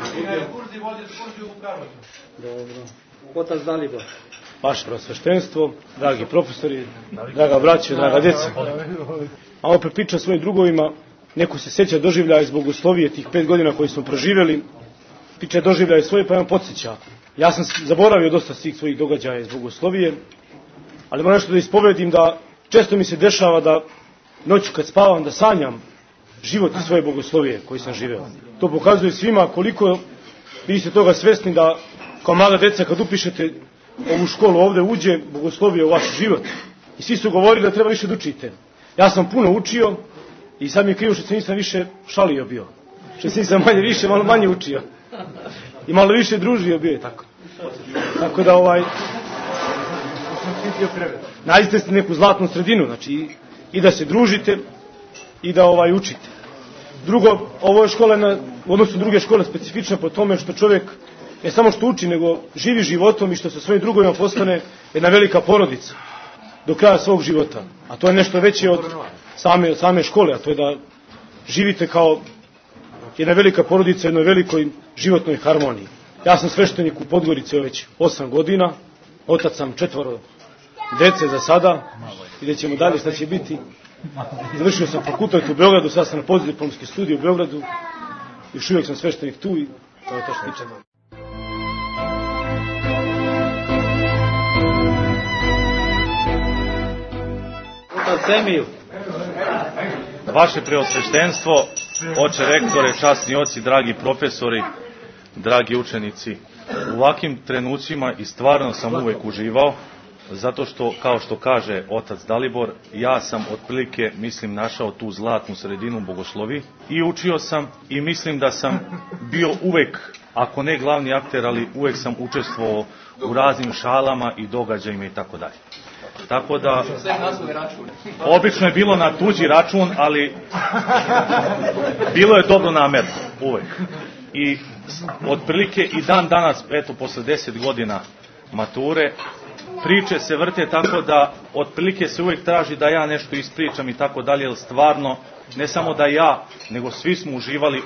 Dobro. Otac Dalibor. Vaše preosveštenstvo, dragi profesori, draga braća, draga djeca. A opet pričam svojim drugovima, neko se sjeća doživljaja iz bogoslovije tih 5 godina koji smo proživjeli, priča doživljaje svoje pa imam podsjeća. Ja sam zaboravio dosta svih svojih događaja iz bogoslovije, ali moram nešto da ispovedim da često mi se dešava da noću kad spavam da sanjam život iz svoje bogoslovije koji sam živeo. To pokazuje svima koliko vi ste toga svesni da kao mlada deca kad upišete ovu školu ovdje uđe bogoslovije u vaš život. I svi su govorili da treba više da učite. Ja sam puno učio i sad mi je krivo što se nisam više šalio bio. Što se nisam malo manje učio. I malo više družio bio je tako. Tako da nađite ste neku zlatnu sredinu, znači i da se družite i da učite. Drugo, ovo je škola u odnosu druge škole specifična po tome što čovjek ne samo što uči, nego živi životom i što sa svojim drugovima postane jedna velika porodica do kraja svog života. A to je nešto veće od same škole, a to je da živite kao jedna velika porodica, jednoj velikoj životnoj harmoniji. Ja sam sveštenik u Podgorici već 8 godina, otac sam 4 dece za sada, vidjet ćemo dalje šta će biti. Završio sam fakultet u Beogradu, sad sam na postdiplomski studij u Beogradu, još uvijek sam sveštenik tu i to je to što tiče. Otac Emil. Vaše preosveštenstvo, oče rektore, časni oci, dragi profesori, dragi učenici, u ovakvim trenucima i stvarno sam uvek uživao, zato što, kao što kaže otac Dalibor, ja sam otprilike, mislim, našao tu zlatnu sredinu u bogoslovi i učio sam i mislim da sam bio uvek, ako ne glavni akter, ali uvek sam učestvovao u raznim šalama i događajima i tako dalje. Tako da, obično je bilo na tuđi račun, ali bilo je dobro namerno, uvek. I otprilike i dan danas, eto, posle 10 godina mature, priče se vrte tako da otprilike se uvijek traži da ja nešto ispričam i tako dalje, jer stvarno, ne samo da ja, nego svi smo uživali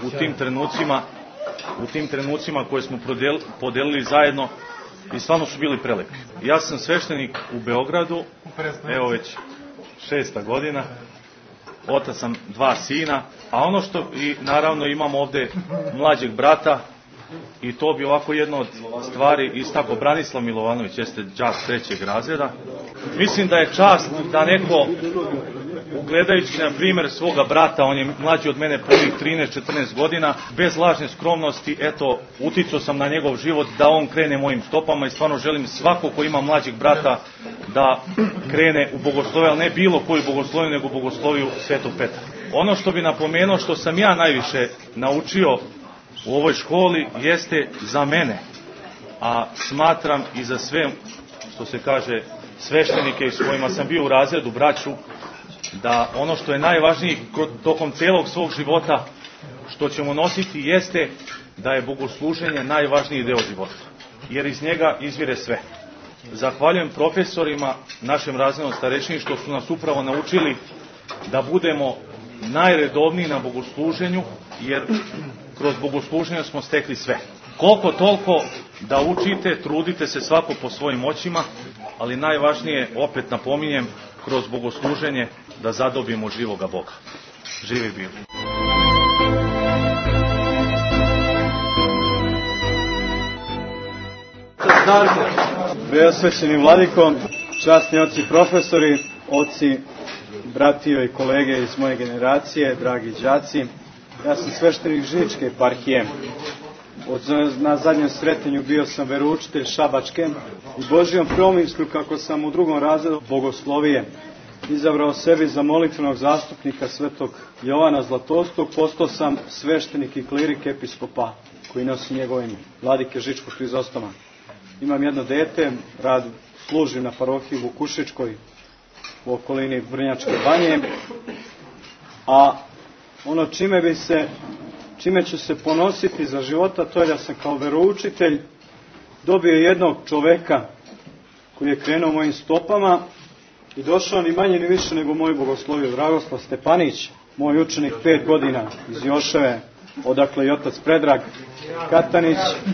u tim trenucima koje smo podelili zajedno i stvarno su bili prelepi. Ja sam sveštenik u Beogradu, evo već 6. godina, otac sam 2 sina, a ono što i naravno imam ovdje mlađeg brata, i to bi ovako jedna od stvari istako, Branislav Milovanović jeste đak 3. razreda. Mislim da je čast da neko, ugledajući na primjer svoga brata, on je mlađi od mene prvih 13-14 godina, bez lažne skromnosti, eto, uticao sam na njegov život da on krene mojim stopama i stvarno želim svako ko ima mlađeg brata da krene u bogosloviju, ali ne bilo koju bogosloviju, nego bogosloviju Svetog Petra. Ono što bi napomenuo, što sam ja najviše naučio u ovoj školi, jeste za mene, a smatram i za sve, što se kaže, sveštenike s kojima sam bio u razredu, braću, da ono što je najvažnije tokom celog svog života, što ćemo nositi, jeste da je bogosluženje najvažniji deo života, jer iz njega izvire sve. Zahvaljujem profesorima, našem razrednom starešini, što su nas upravo naučili da budemo najredovniji na bogosluženju, jer kroz bogosluženje smo stekli sve. Koliko toliko da učite, trudite se svako po svojim moćima, ali najvažnije, opet napominjem, kroz bogosluženje da zadobijemo živoga Boga. Živi bili. Preosvećeni vladiko, časni oci profesori, oci, bratio i kolege iz moje generacije, dragi đaci, ja sam sveštenik Žičke eparhije. Na zadnjem sretenju bio sam veroučitelj Šabačke i Božijom promislu, kako sam u drugom razredu bogoslovije izabrao sebi za molitvenog zastupnika svetog Jovana Zlatostog, postao sam sveštenik i klirik episkopa koji nosi njegovo ime, vladike Žičkog Hrizostoma. Imam jedno dete, služim na parohiji Vukušičkoj u okolini Vrnjačke banje, a ono čime ću se ponositi za života, to je da sam kao veroučitelj dobio jednog čoveka koji je krenuo mojim stopama i došao ni manje ni više nego moj bogoslovio Dragoslav Stepanić, moj učenik 5 godina iz Joševe, odakle i otac Predrag Katanić.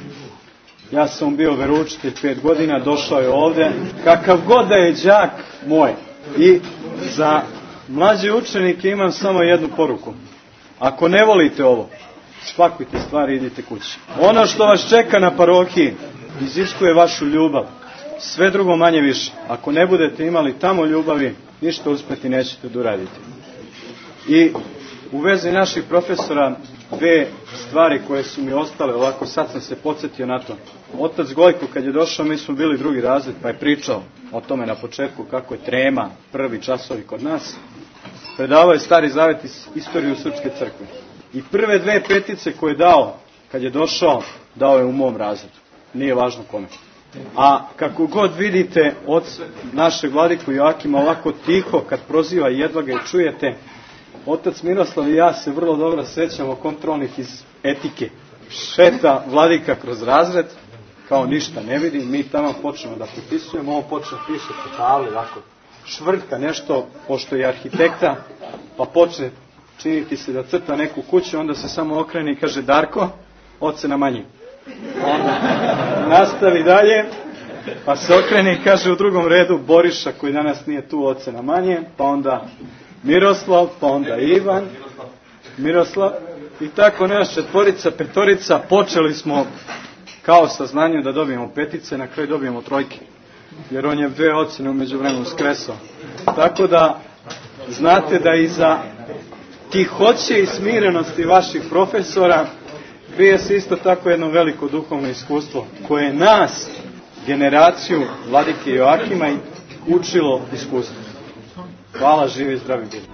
Ja sam bio veroučitelj 5 godina, došao je ovde, kakav god da je đak moj. I za mlađe učenike imam samo jednu poruku. Ako ne volite ovo, spakujte stvari i idite kući. Ono što vas čeka na parohiji iziskuje vašu ljubav, sve drugo manje više. Ako ne budete imali tamo ljubavi, ništa uspeti nećete da uradite. I u vezi naših profesora, 2 stvari koje su mi ostale, ovako sad sam se podsjetio na to. Otac Gojko kad je došao, mi smo bili 2. razred, pa je pričao o tome na početku kako je trema, prvi časovi kod nas. Predavao je Stari Zavet iz istoriju Srpske crkve. I prve 2 petice koje je dao, kad je došao, dao je u mom razredu. Nije važno kome. A kako god vidite od našeg vladiku Joakima ovako tiho, kad proziva i jedva ga je čujete, otac Miroslav i ja se vrlo dobro sećamo kontrolnih iz etike. Šeta vladika kroz razred, kao ništa ne vidi, mi tamo počnemo da prepisujemo, on počne piše po tabli, ovako, švrtka nešto, pošto je arhitekta, pa počne činiti se da crta neku kuću, onda se samo okrene i kaže Darko, ocena manji. Onda nastavi dalje, pa se okrene i kaže u drugom redu Boriša, koji danas nije tu, ocena manje, pa onda Miroslav, pa onda Ivan, Miroslav, i tako nas 4, 5, počeli smo kao sa znanjem da dobijemo 5, na kraju dobijemo 3, jer on je 2 ocene umeđu vremenu skresao. Tako da znate da iza tihoće i smirenosti vaših profesora krije se isto tako jedno veliko duhovno iskustvo koje nas, generaciju vladike Joakima, učilo iskustvu. Hvala, živi i zdravi bili.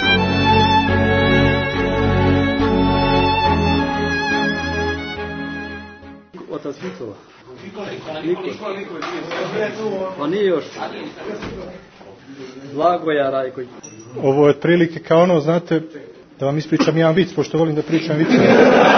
Otac Nikola. Pa nije još. Blagoja Rajković. Ovo je otprilike kao ono, znate, da vam ispričam jedan vic, pošto volim da pričam vicove.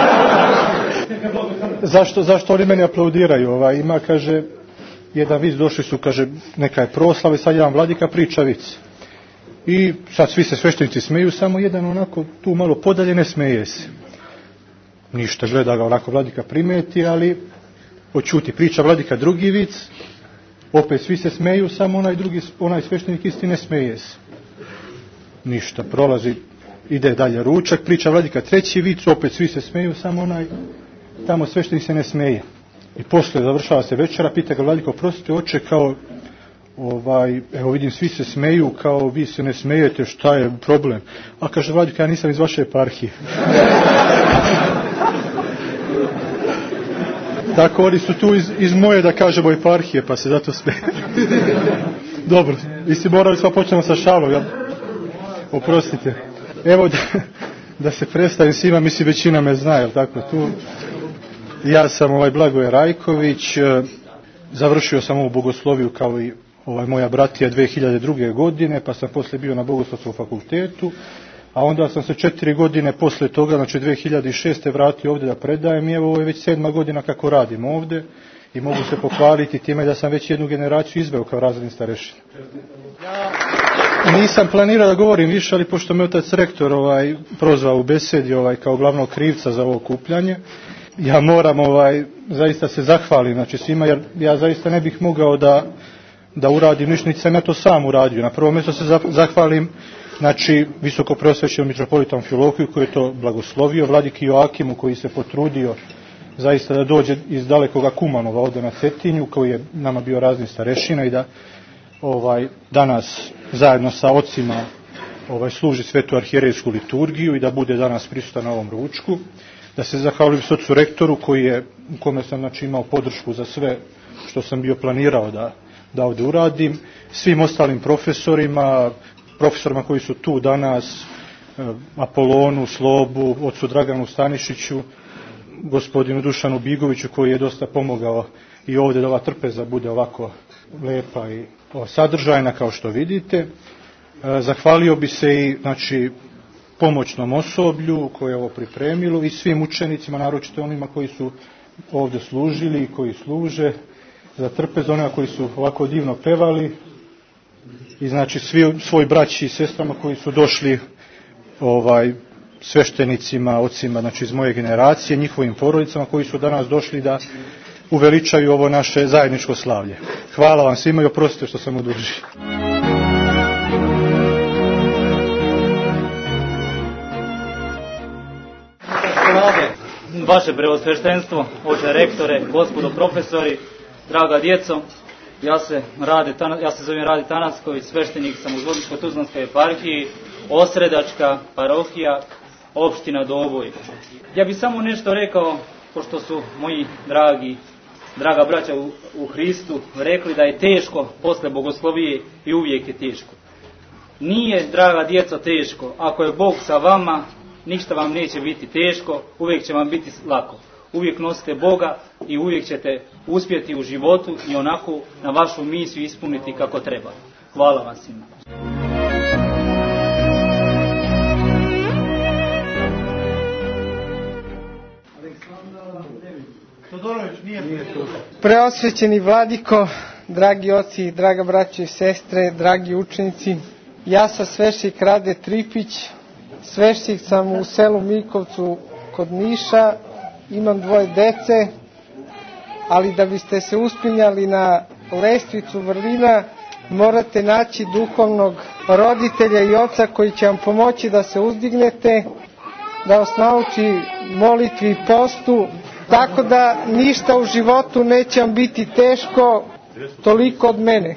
Zašto oni meni aplaudiraju? Ima, kaže, jedan vic, došli su, kaže, neka je proslava i sad jedan vladika priča vic. I sad svi se sveštenici smeju, samo jedan onako tu malo podalje ne smeje se. Ništa, gleda ga onako vladika primeti, ali očuti, priča vladika drugi vic, opet svi se smeju, samo onaj sveštenik isti ne smeje se. Ništa, prolazi, ide dalje ručak, priča vladika treći vic, opet svi se smeju, samo onaj tamo sveštenik se ne smeje. I posle završava se večera, pita ga vladika, oprostite oče, kao evo vidim svi se smeju, kao vi se ne smejete, šta je problem? A kaže vladika, ja nisam iz vaše eparhije. Tako oni su tu iz moje, da kažemo, eparhije, pa se zato smeju. Dobro, vi morali sva počnemo sa šalom, ja? Oprostite. Evo da se predstavim svima, mislim većina me zna, jel tako tu? Ja sam Blagoje Rajković, završio sam ovu bogosloviju kao i moja bratija 2002. godine, pa sam poslije bio na Bogoslovskom fakultetu, a onda sam se 4 godine poslije toga, znači 2006. vratio ovdje da predajem i evo ovo je već 7. godina kako radim ovdje i mogu se pohvaliti time da sam već jednu generaciju izveo kao razredni starešin. Nisam planirao da govorim više, ali pošto me otac rektor prozvao u besedi kao glavnog krivca za ovo okupljanje, ja moram zaista se zahvalim znači svima, jer ja zaista ne bih mogao da uradim ništa, niti sam ja to sam uradio. Na prvom mjestu se zahvalim znači visoko preosvećenom mitropolitu Amfilohiju koji je to blagoslovio, vladiki Joakimu koji se potrudio zaista da dođe iz dalekoga Kumanova ovdje na Cetinju, koji je nama bio razni starešina i da danas zajedno sa ocima služi svetu arhijerejsku liturgiju i da bude danas prisutan na ovom ručku. Da se zahvalim s ocu rektoru u kome sam znači imao podršku za sve što sam bio planirao da ovdje uradim, svim ostalim profesorima koji su tu danas, Apolonu, Slobu, ocu Draganu Stanišiću, gospodinu Dušanu Bigoviću koji je dosta pomogao i ovdje da ova trpeza bude ovako lepa i sadržajna kao što vidite. Zahvalio bi se i znači pomoćnom osoblju koje je ovo pripremilo i svim učenicima, naročito onima koji su ovdje služili i koji služe za trpez, onima koji su ovako divno pevali i znači svoj braći i sestrama koji su došli sveštenicima, ocima znači iz moje generacije, njihovim porodicama koji su danas došli da uveličaju ovo naše zajedničko slavlje. Hvala vam svima i oprostite što sam odužio. Vaše preosveštenstvo, oče rektore, gospodo profesori, draga djeco, ja se zovem Rade Tanasković, sveštenik sam u Vodičko-Tuzlanskoj eparhiji, Osredačka parohija, opština Doboj. Ja bih samo nešto rekao, pošto su moji draga braća u Hristu rekli da je teško posle bogoslovije i uvijek je teško. Nije, draga djeco, teško. Ako je Bog sa vama, ništa vam neće biti teško, uvijek će vam biti lako. Uvijek nosite Boga i uvijek ćete uspjeti u životu i onako na vašu misiju ispuniti kako treba. Hvala vam svima. Preosvećeni vladiko, dragi oci, draga braćo i sestre, dragi učenici, ja sam sveštenik Rade Tripić, sveštenik sam u selu Mikovcu kod Niša, imam 2 dece, ali da biste se uspinjali na lestvicu vrlina, morate naći duhovnog roditelja i oca koji će vam pomoći da se uzdignete, da vas nauči molitvi i postu, tako da ništa u životu neće vam biti teško. Toliko od mene.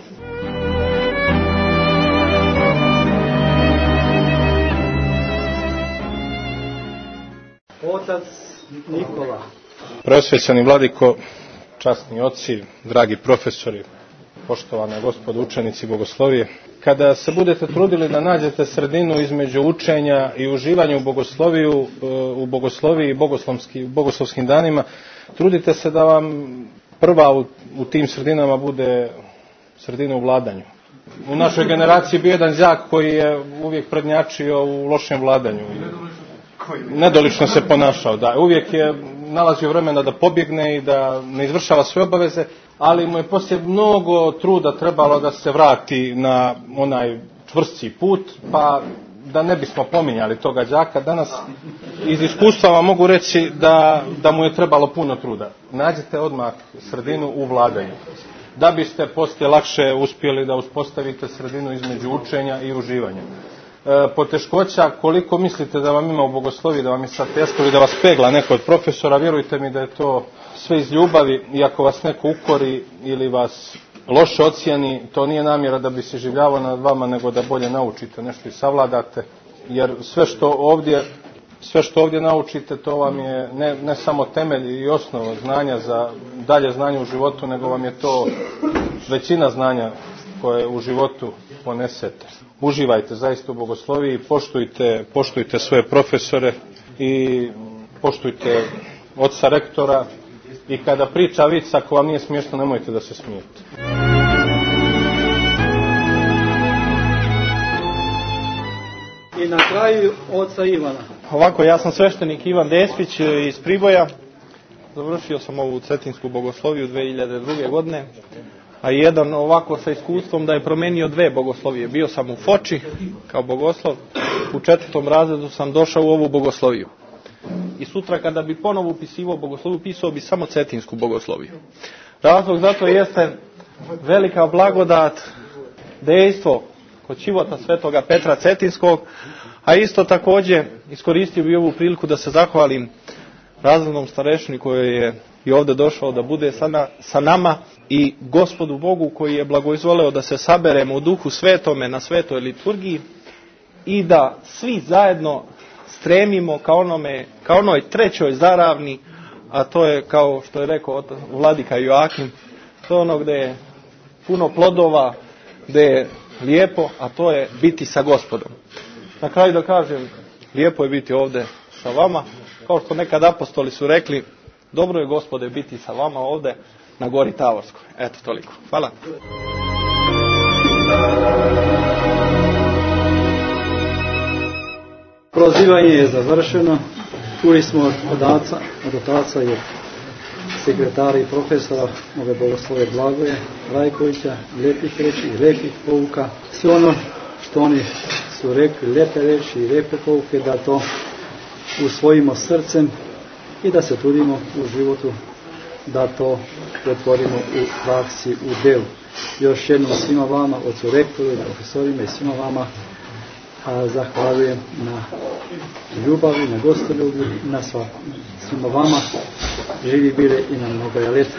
Otac Nikola. Preosvećeni vladiko, časni oci, dragi profesori, poštovana gospodo učenici bogoslovije, kada se budete trudili da nađete sredinu između učenja i uživanja u bogosloviji i bogoslovskim danima, trudite se da vam prva u tim sredinama bude sredina u vladanju. U našoj generaciji bio jedan đak koji je uvijek prednjačio u lošem vladanju. Nedolično se ponašao, da. Uvijek je nalazio vremena da pobjegne i da ne izvršava sve obaveze, ali mu je poslije mnogo truda trebalo da se vrati na onaj čvrsti put, pa da ne bismo pominjali toga đaka. Danas iz iskustva vam mogu reći da mu je trebalo puno truda. Nađite odmah sredinu u vladanju, da biste poslije lakše uspjeli da uspostavite sredinu između učenja i uživanja. Poteškoća, koliko mislite da vam ima u bogosloviji, da vam je sad teško ili da vas pegla neko od profesora, vjerujte mi da je to sve iz ljubavi, i ako vas neko ukori ili vas loše ocijeni, to nije namjera da bi se življavao nad vama, nego da bolje naučite nešto i savladate, jer sve što ovdje naučite, to vam je ne samo temelj i osnova znanja za dalje znanje u životu, nego vam je to većina znanja koje u životu ponesete. Uživajte zaista u bogosloviji, poštujte svoje profesore i poštujte oca rektora, i kada priča vic, ako vam nije smiješno, nemojte da se smijete. I na kraju oca Ivana. Ovako, ja sam sveštenik Ivan Despić iz Priboja. Završio sam ovu Cetinsku bogosloviju 2002. godine. A jedan ovako sa iskustvom da je promenio 2 bogoslovije. Bio sam u Foči kao bogoslov. U 4. razredu sam došao u ovu bogosloviju. I sutra kada bi ponovo upisivao bogosloviju, pisao bi samo Cetinsku bogosloviju. Razlog zato jeste velika blagodat, dejstvo kod života svetoga Petra Cetinskog, a isto također iskoristio bi ovu priliku da se zahvalim razrednom starešini koji je i ovdje došao da bude sa nama i Gospodu Bogu koji je blagoizvoleo da se saberemo u Duhu Svetome na svetoj liturgiji i da svi zajedno stremimo ka onoj 3. zaravni, a to je, kao što je rekao vladika Joakim, to je ono gdje je puno plodova, gdje je lijepo, a to je biti sa Gospodom. Na kraju da kažem, lijepo je biti ovdje sa vama, kao što nekad apostoli su rekli, dobro je Gospode biti sa vama ovdje na gori Tavorskoj. Eto, toliko. Hvala. Prozivanje je završeno. Čuli smo od otaca i sekretara i profesora ove bogoslove Blagoje Rajkovića, lijepih reči i lijepih pouka. Sve ono što oni su rekli, lijepe reči i lijepe pouke, da to usvojimo srcem i da se trudimo u životu da to pretvorimo u praksi, u delu. Još jednom svima vama, ocu rektoru, profesorima i svima vama zahvaljujem na ljubavi, na gostoljublju, na svima vama. Živi bili i na mnogoja leta.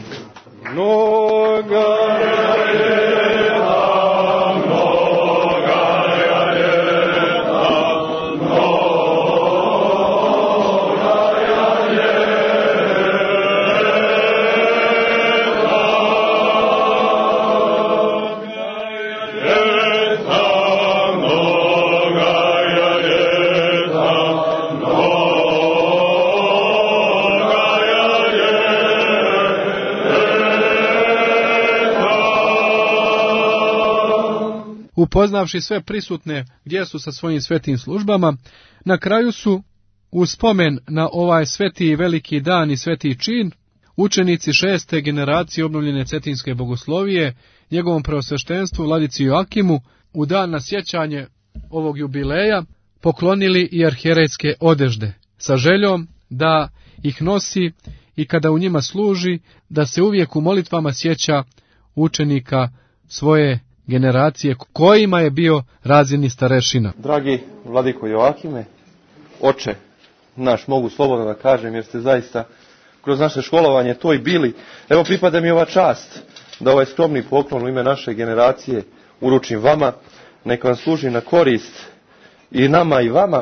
Upoznavši sve prisutne gdje su sa svojim svetim službama, na kraju su, u spomen na ovaj sveti i veliki dan i sveti čin, učenici 6. generacije obnovljene Cetinske bogoslovije, njegovom preosveštenstvu vladici Joakimu, u dan na sjećanje ovog jubileja, poklonili i arhijerejske odežde, sa željom da ih nosi i kada u njima služi, da se uvijek u molitvama sjeća učenika svoje generacije kojima je bio razredni starešina. Dragi vladiko Joakime, oče naš, mogu slobodno da kažem, jer ste zaista kroz naše školovanje to i bili. Evo, pripada mi ova čast da ovaj skromni poklon u ime naše generacije uručim vama, neka vam služi na korist i nama i vama,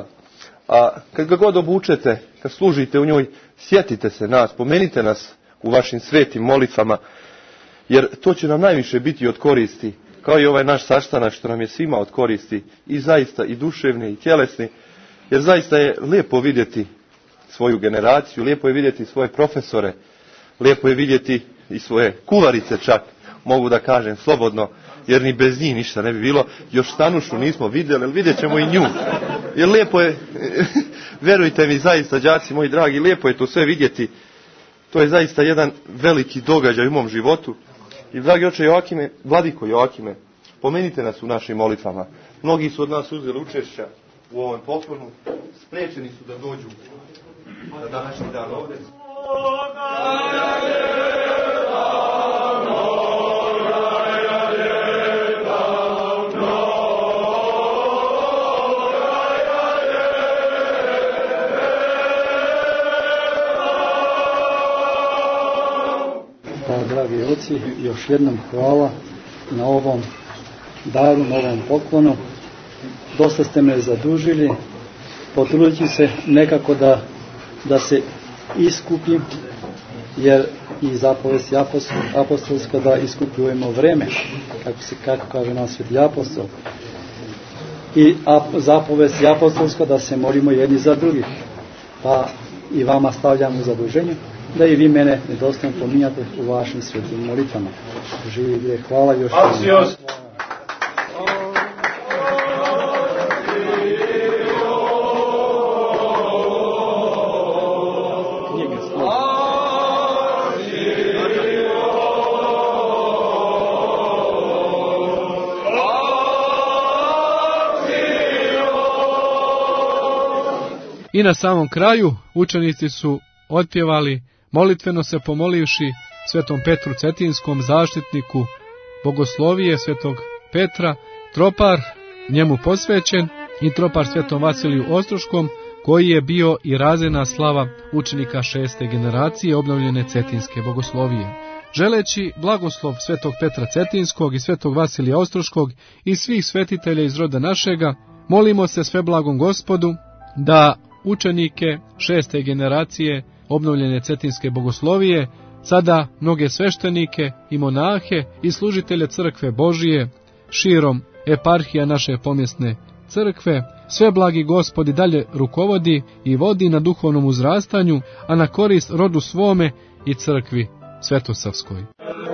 a kad ga god obučete, kad služite u njoj, sjetite se nas, pomenite nas u vašim svetim molitvama, jer to će nam najviše biti od koristi, kao i ovaj naš sastanak što nam je svima od koristi, i zaista i duševni i tjelesni, jer zaista je lijepo vidjeti svoju generaciju, lijepo je vidjeti svoje profesore, lijepo je vidjeti i svoje kuvarice čak, mogu da kažem slobodno, jer ni bez njih ništa ne bi bilo. Još Stanušu nismo vidjeli, ali vidjet ćemo i nju. Jer lijepo je, verujte mi zaista, đaci moji dragi, lijepo je to sve vidjeti. To je zaista jedan veliki događaj u mom životu. I dragi oče Joakime, vladiko Joakime, pomenite nas u našim molitvama. Mnogi su od nas uzeli učešća u ovom poklonu, spriječeni su da dođu na današnji dan ovdje. Dragi oci, još jednom hvala na ovom daru, na ovom poklonu. Dosta ste me zadužili, potrudit se nekako da se iskupim, jer i zapovest apostolska da iskupljujemo vreme, kako kaže nam sveti apostol. I zapovest apostolska da se molimo jedni za drugih. Pa i vama stavljam u zaduženje, da i vi mene nedostojno pominjate u vašim svetim molitvama. Živi gdje, hvala još jednom. I na samom kraju učenici su otpjevali, molitveno se pomolivši svetom Petru Cetinskom, zaštitniku bogoslovije svetog Petra, tropar njemu posvećen i tropar svetom Vasiliju Ostroškom, koji je bio i razredna slava učenika 6. generacije obnovljene Cetinske bogoslovije. Želeći blagoslov svetog Petra Cetinskog i svetog Vasilija Ostroškog i svih svetitelja iz roda našega, molimo se sveblagom Gospodu da učenike 6. generacije obnovljene Cetinske bogoslovije, sada mnoge sveštenike i monahe i služitelje crkve Božije širom eparhija naše pomjesne crkve, sve blagi Gospodi dalje rukovodi i vodi na duhovnom uzrastanju, a na korist rodu svome i crkvi Svetosavskoj.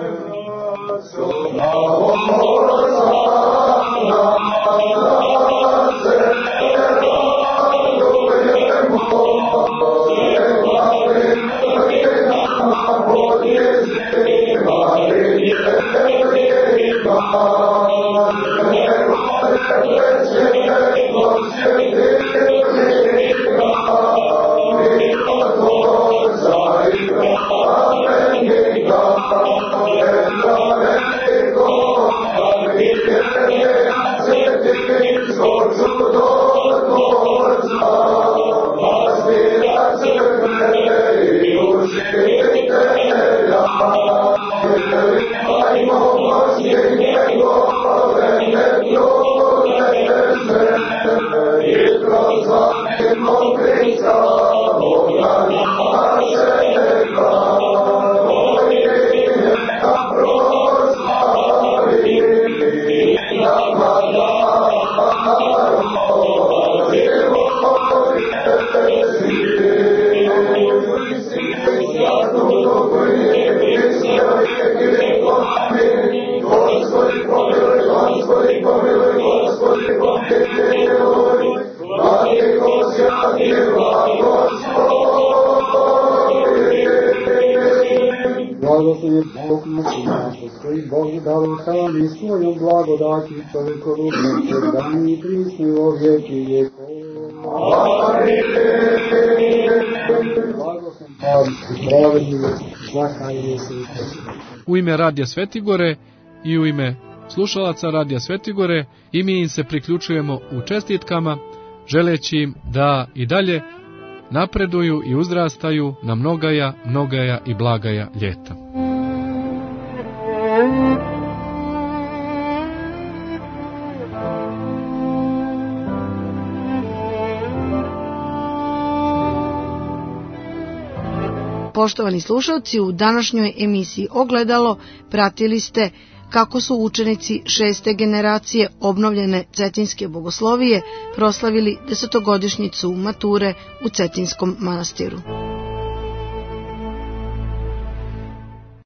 Blagoslovi Bog naš, koji Bog dao sami svojom blagodati čovjekoljublju, dani i prisni u vijeki vijekov. U ime Radija Svetigore i u ime slušalaca Radija Svetigore i mi im se priključujemo u čestitkama, želeći im da i dalje napreduju i uzrastaju na mnogaja i blagaja ljeta. Poštovani slušalci, u današnjoj emisiji Ogledalo pratili ste kako su učenici 6. generacije obnovljene Cetinske bogoslovije proslavili 10-godišnjicu mature u Cetinskom manastiru.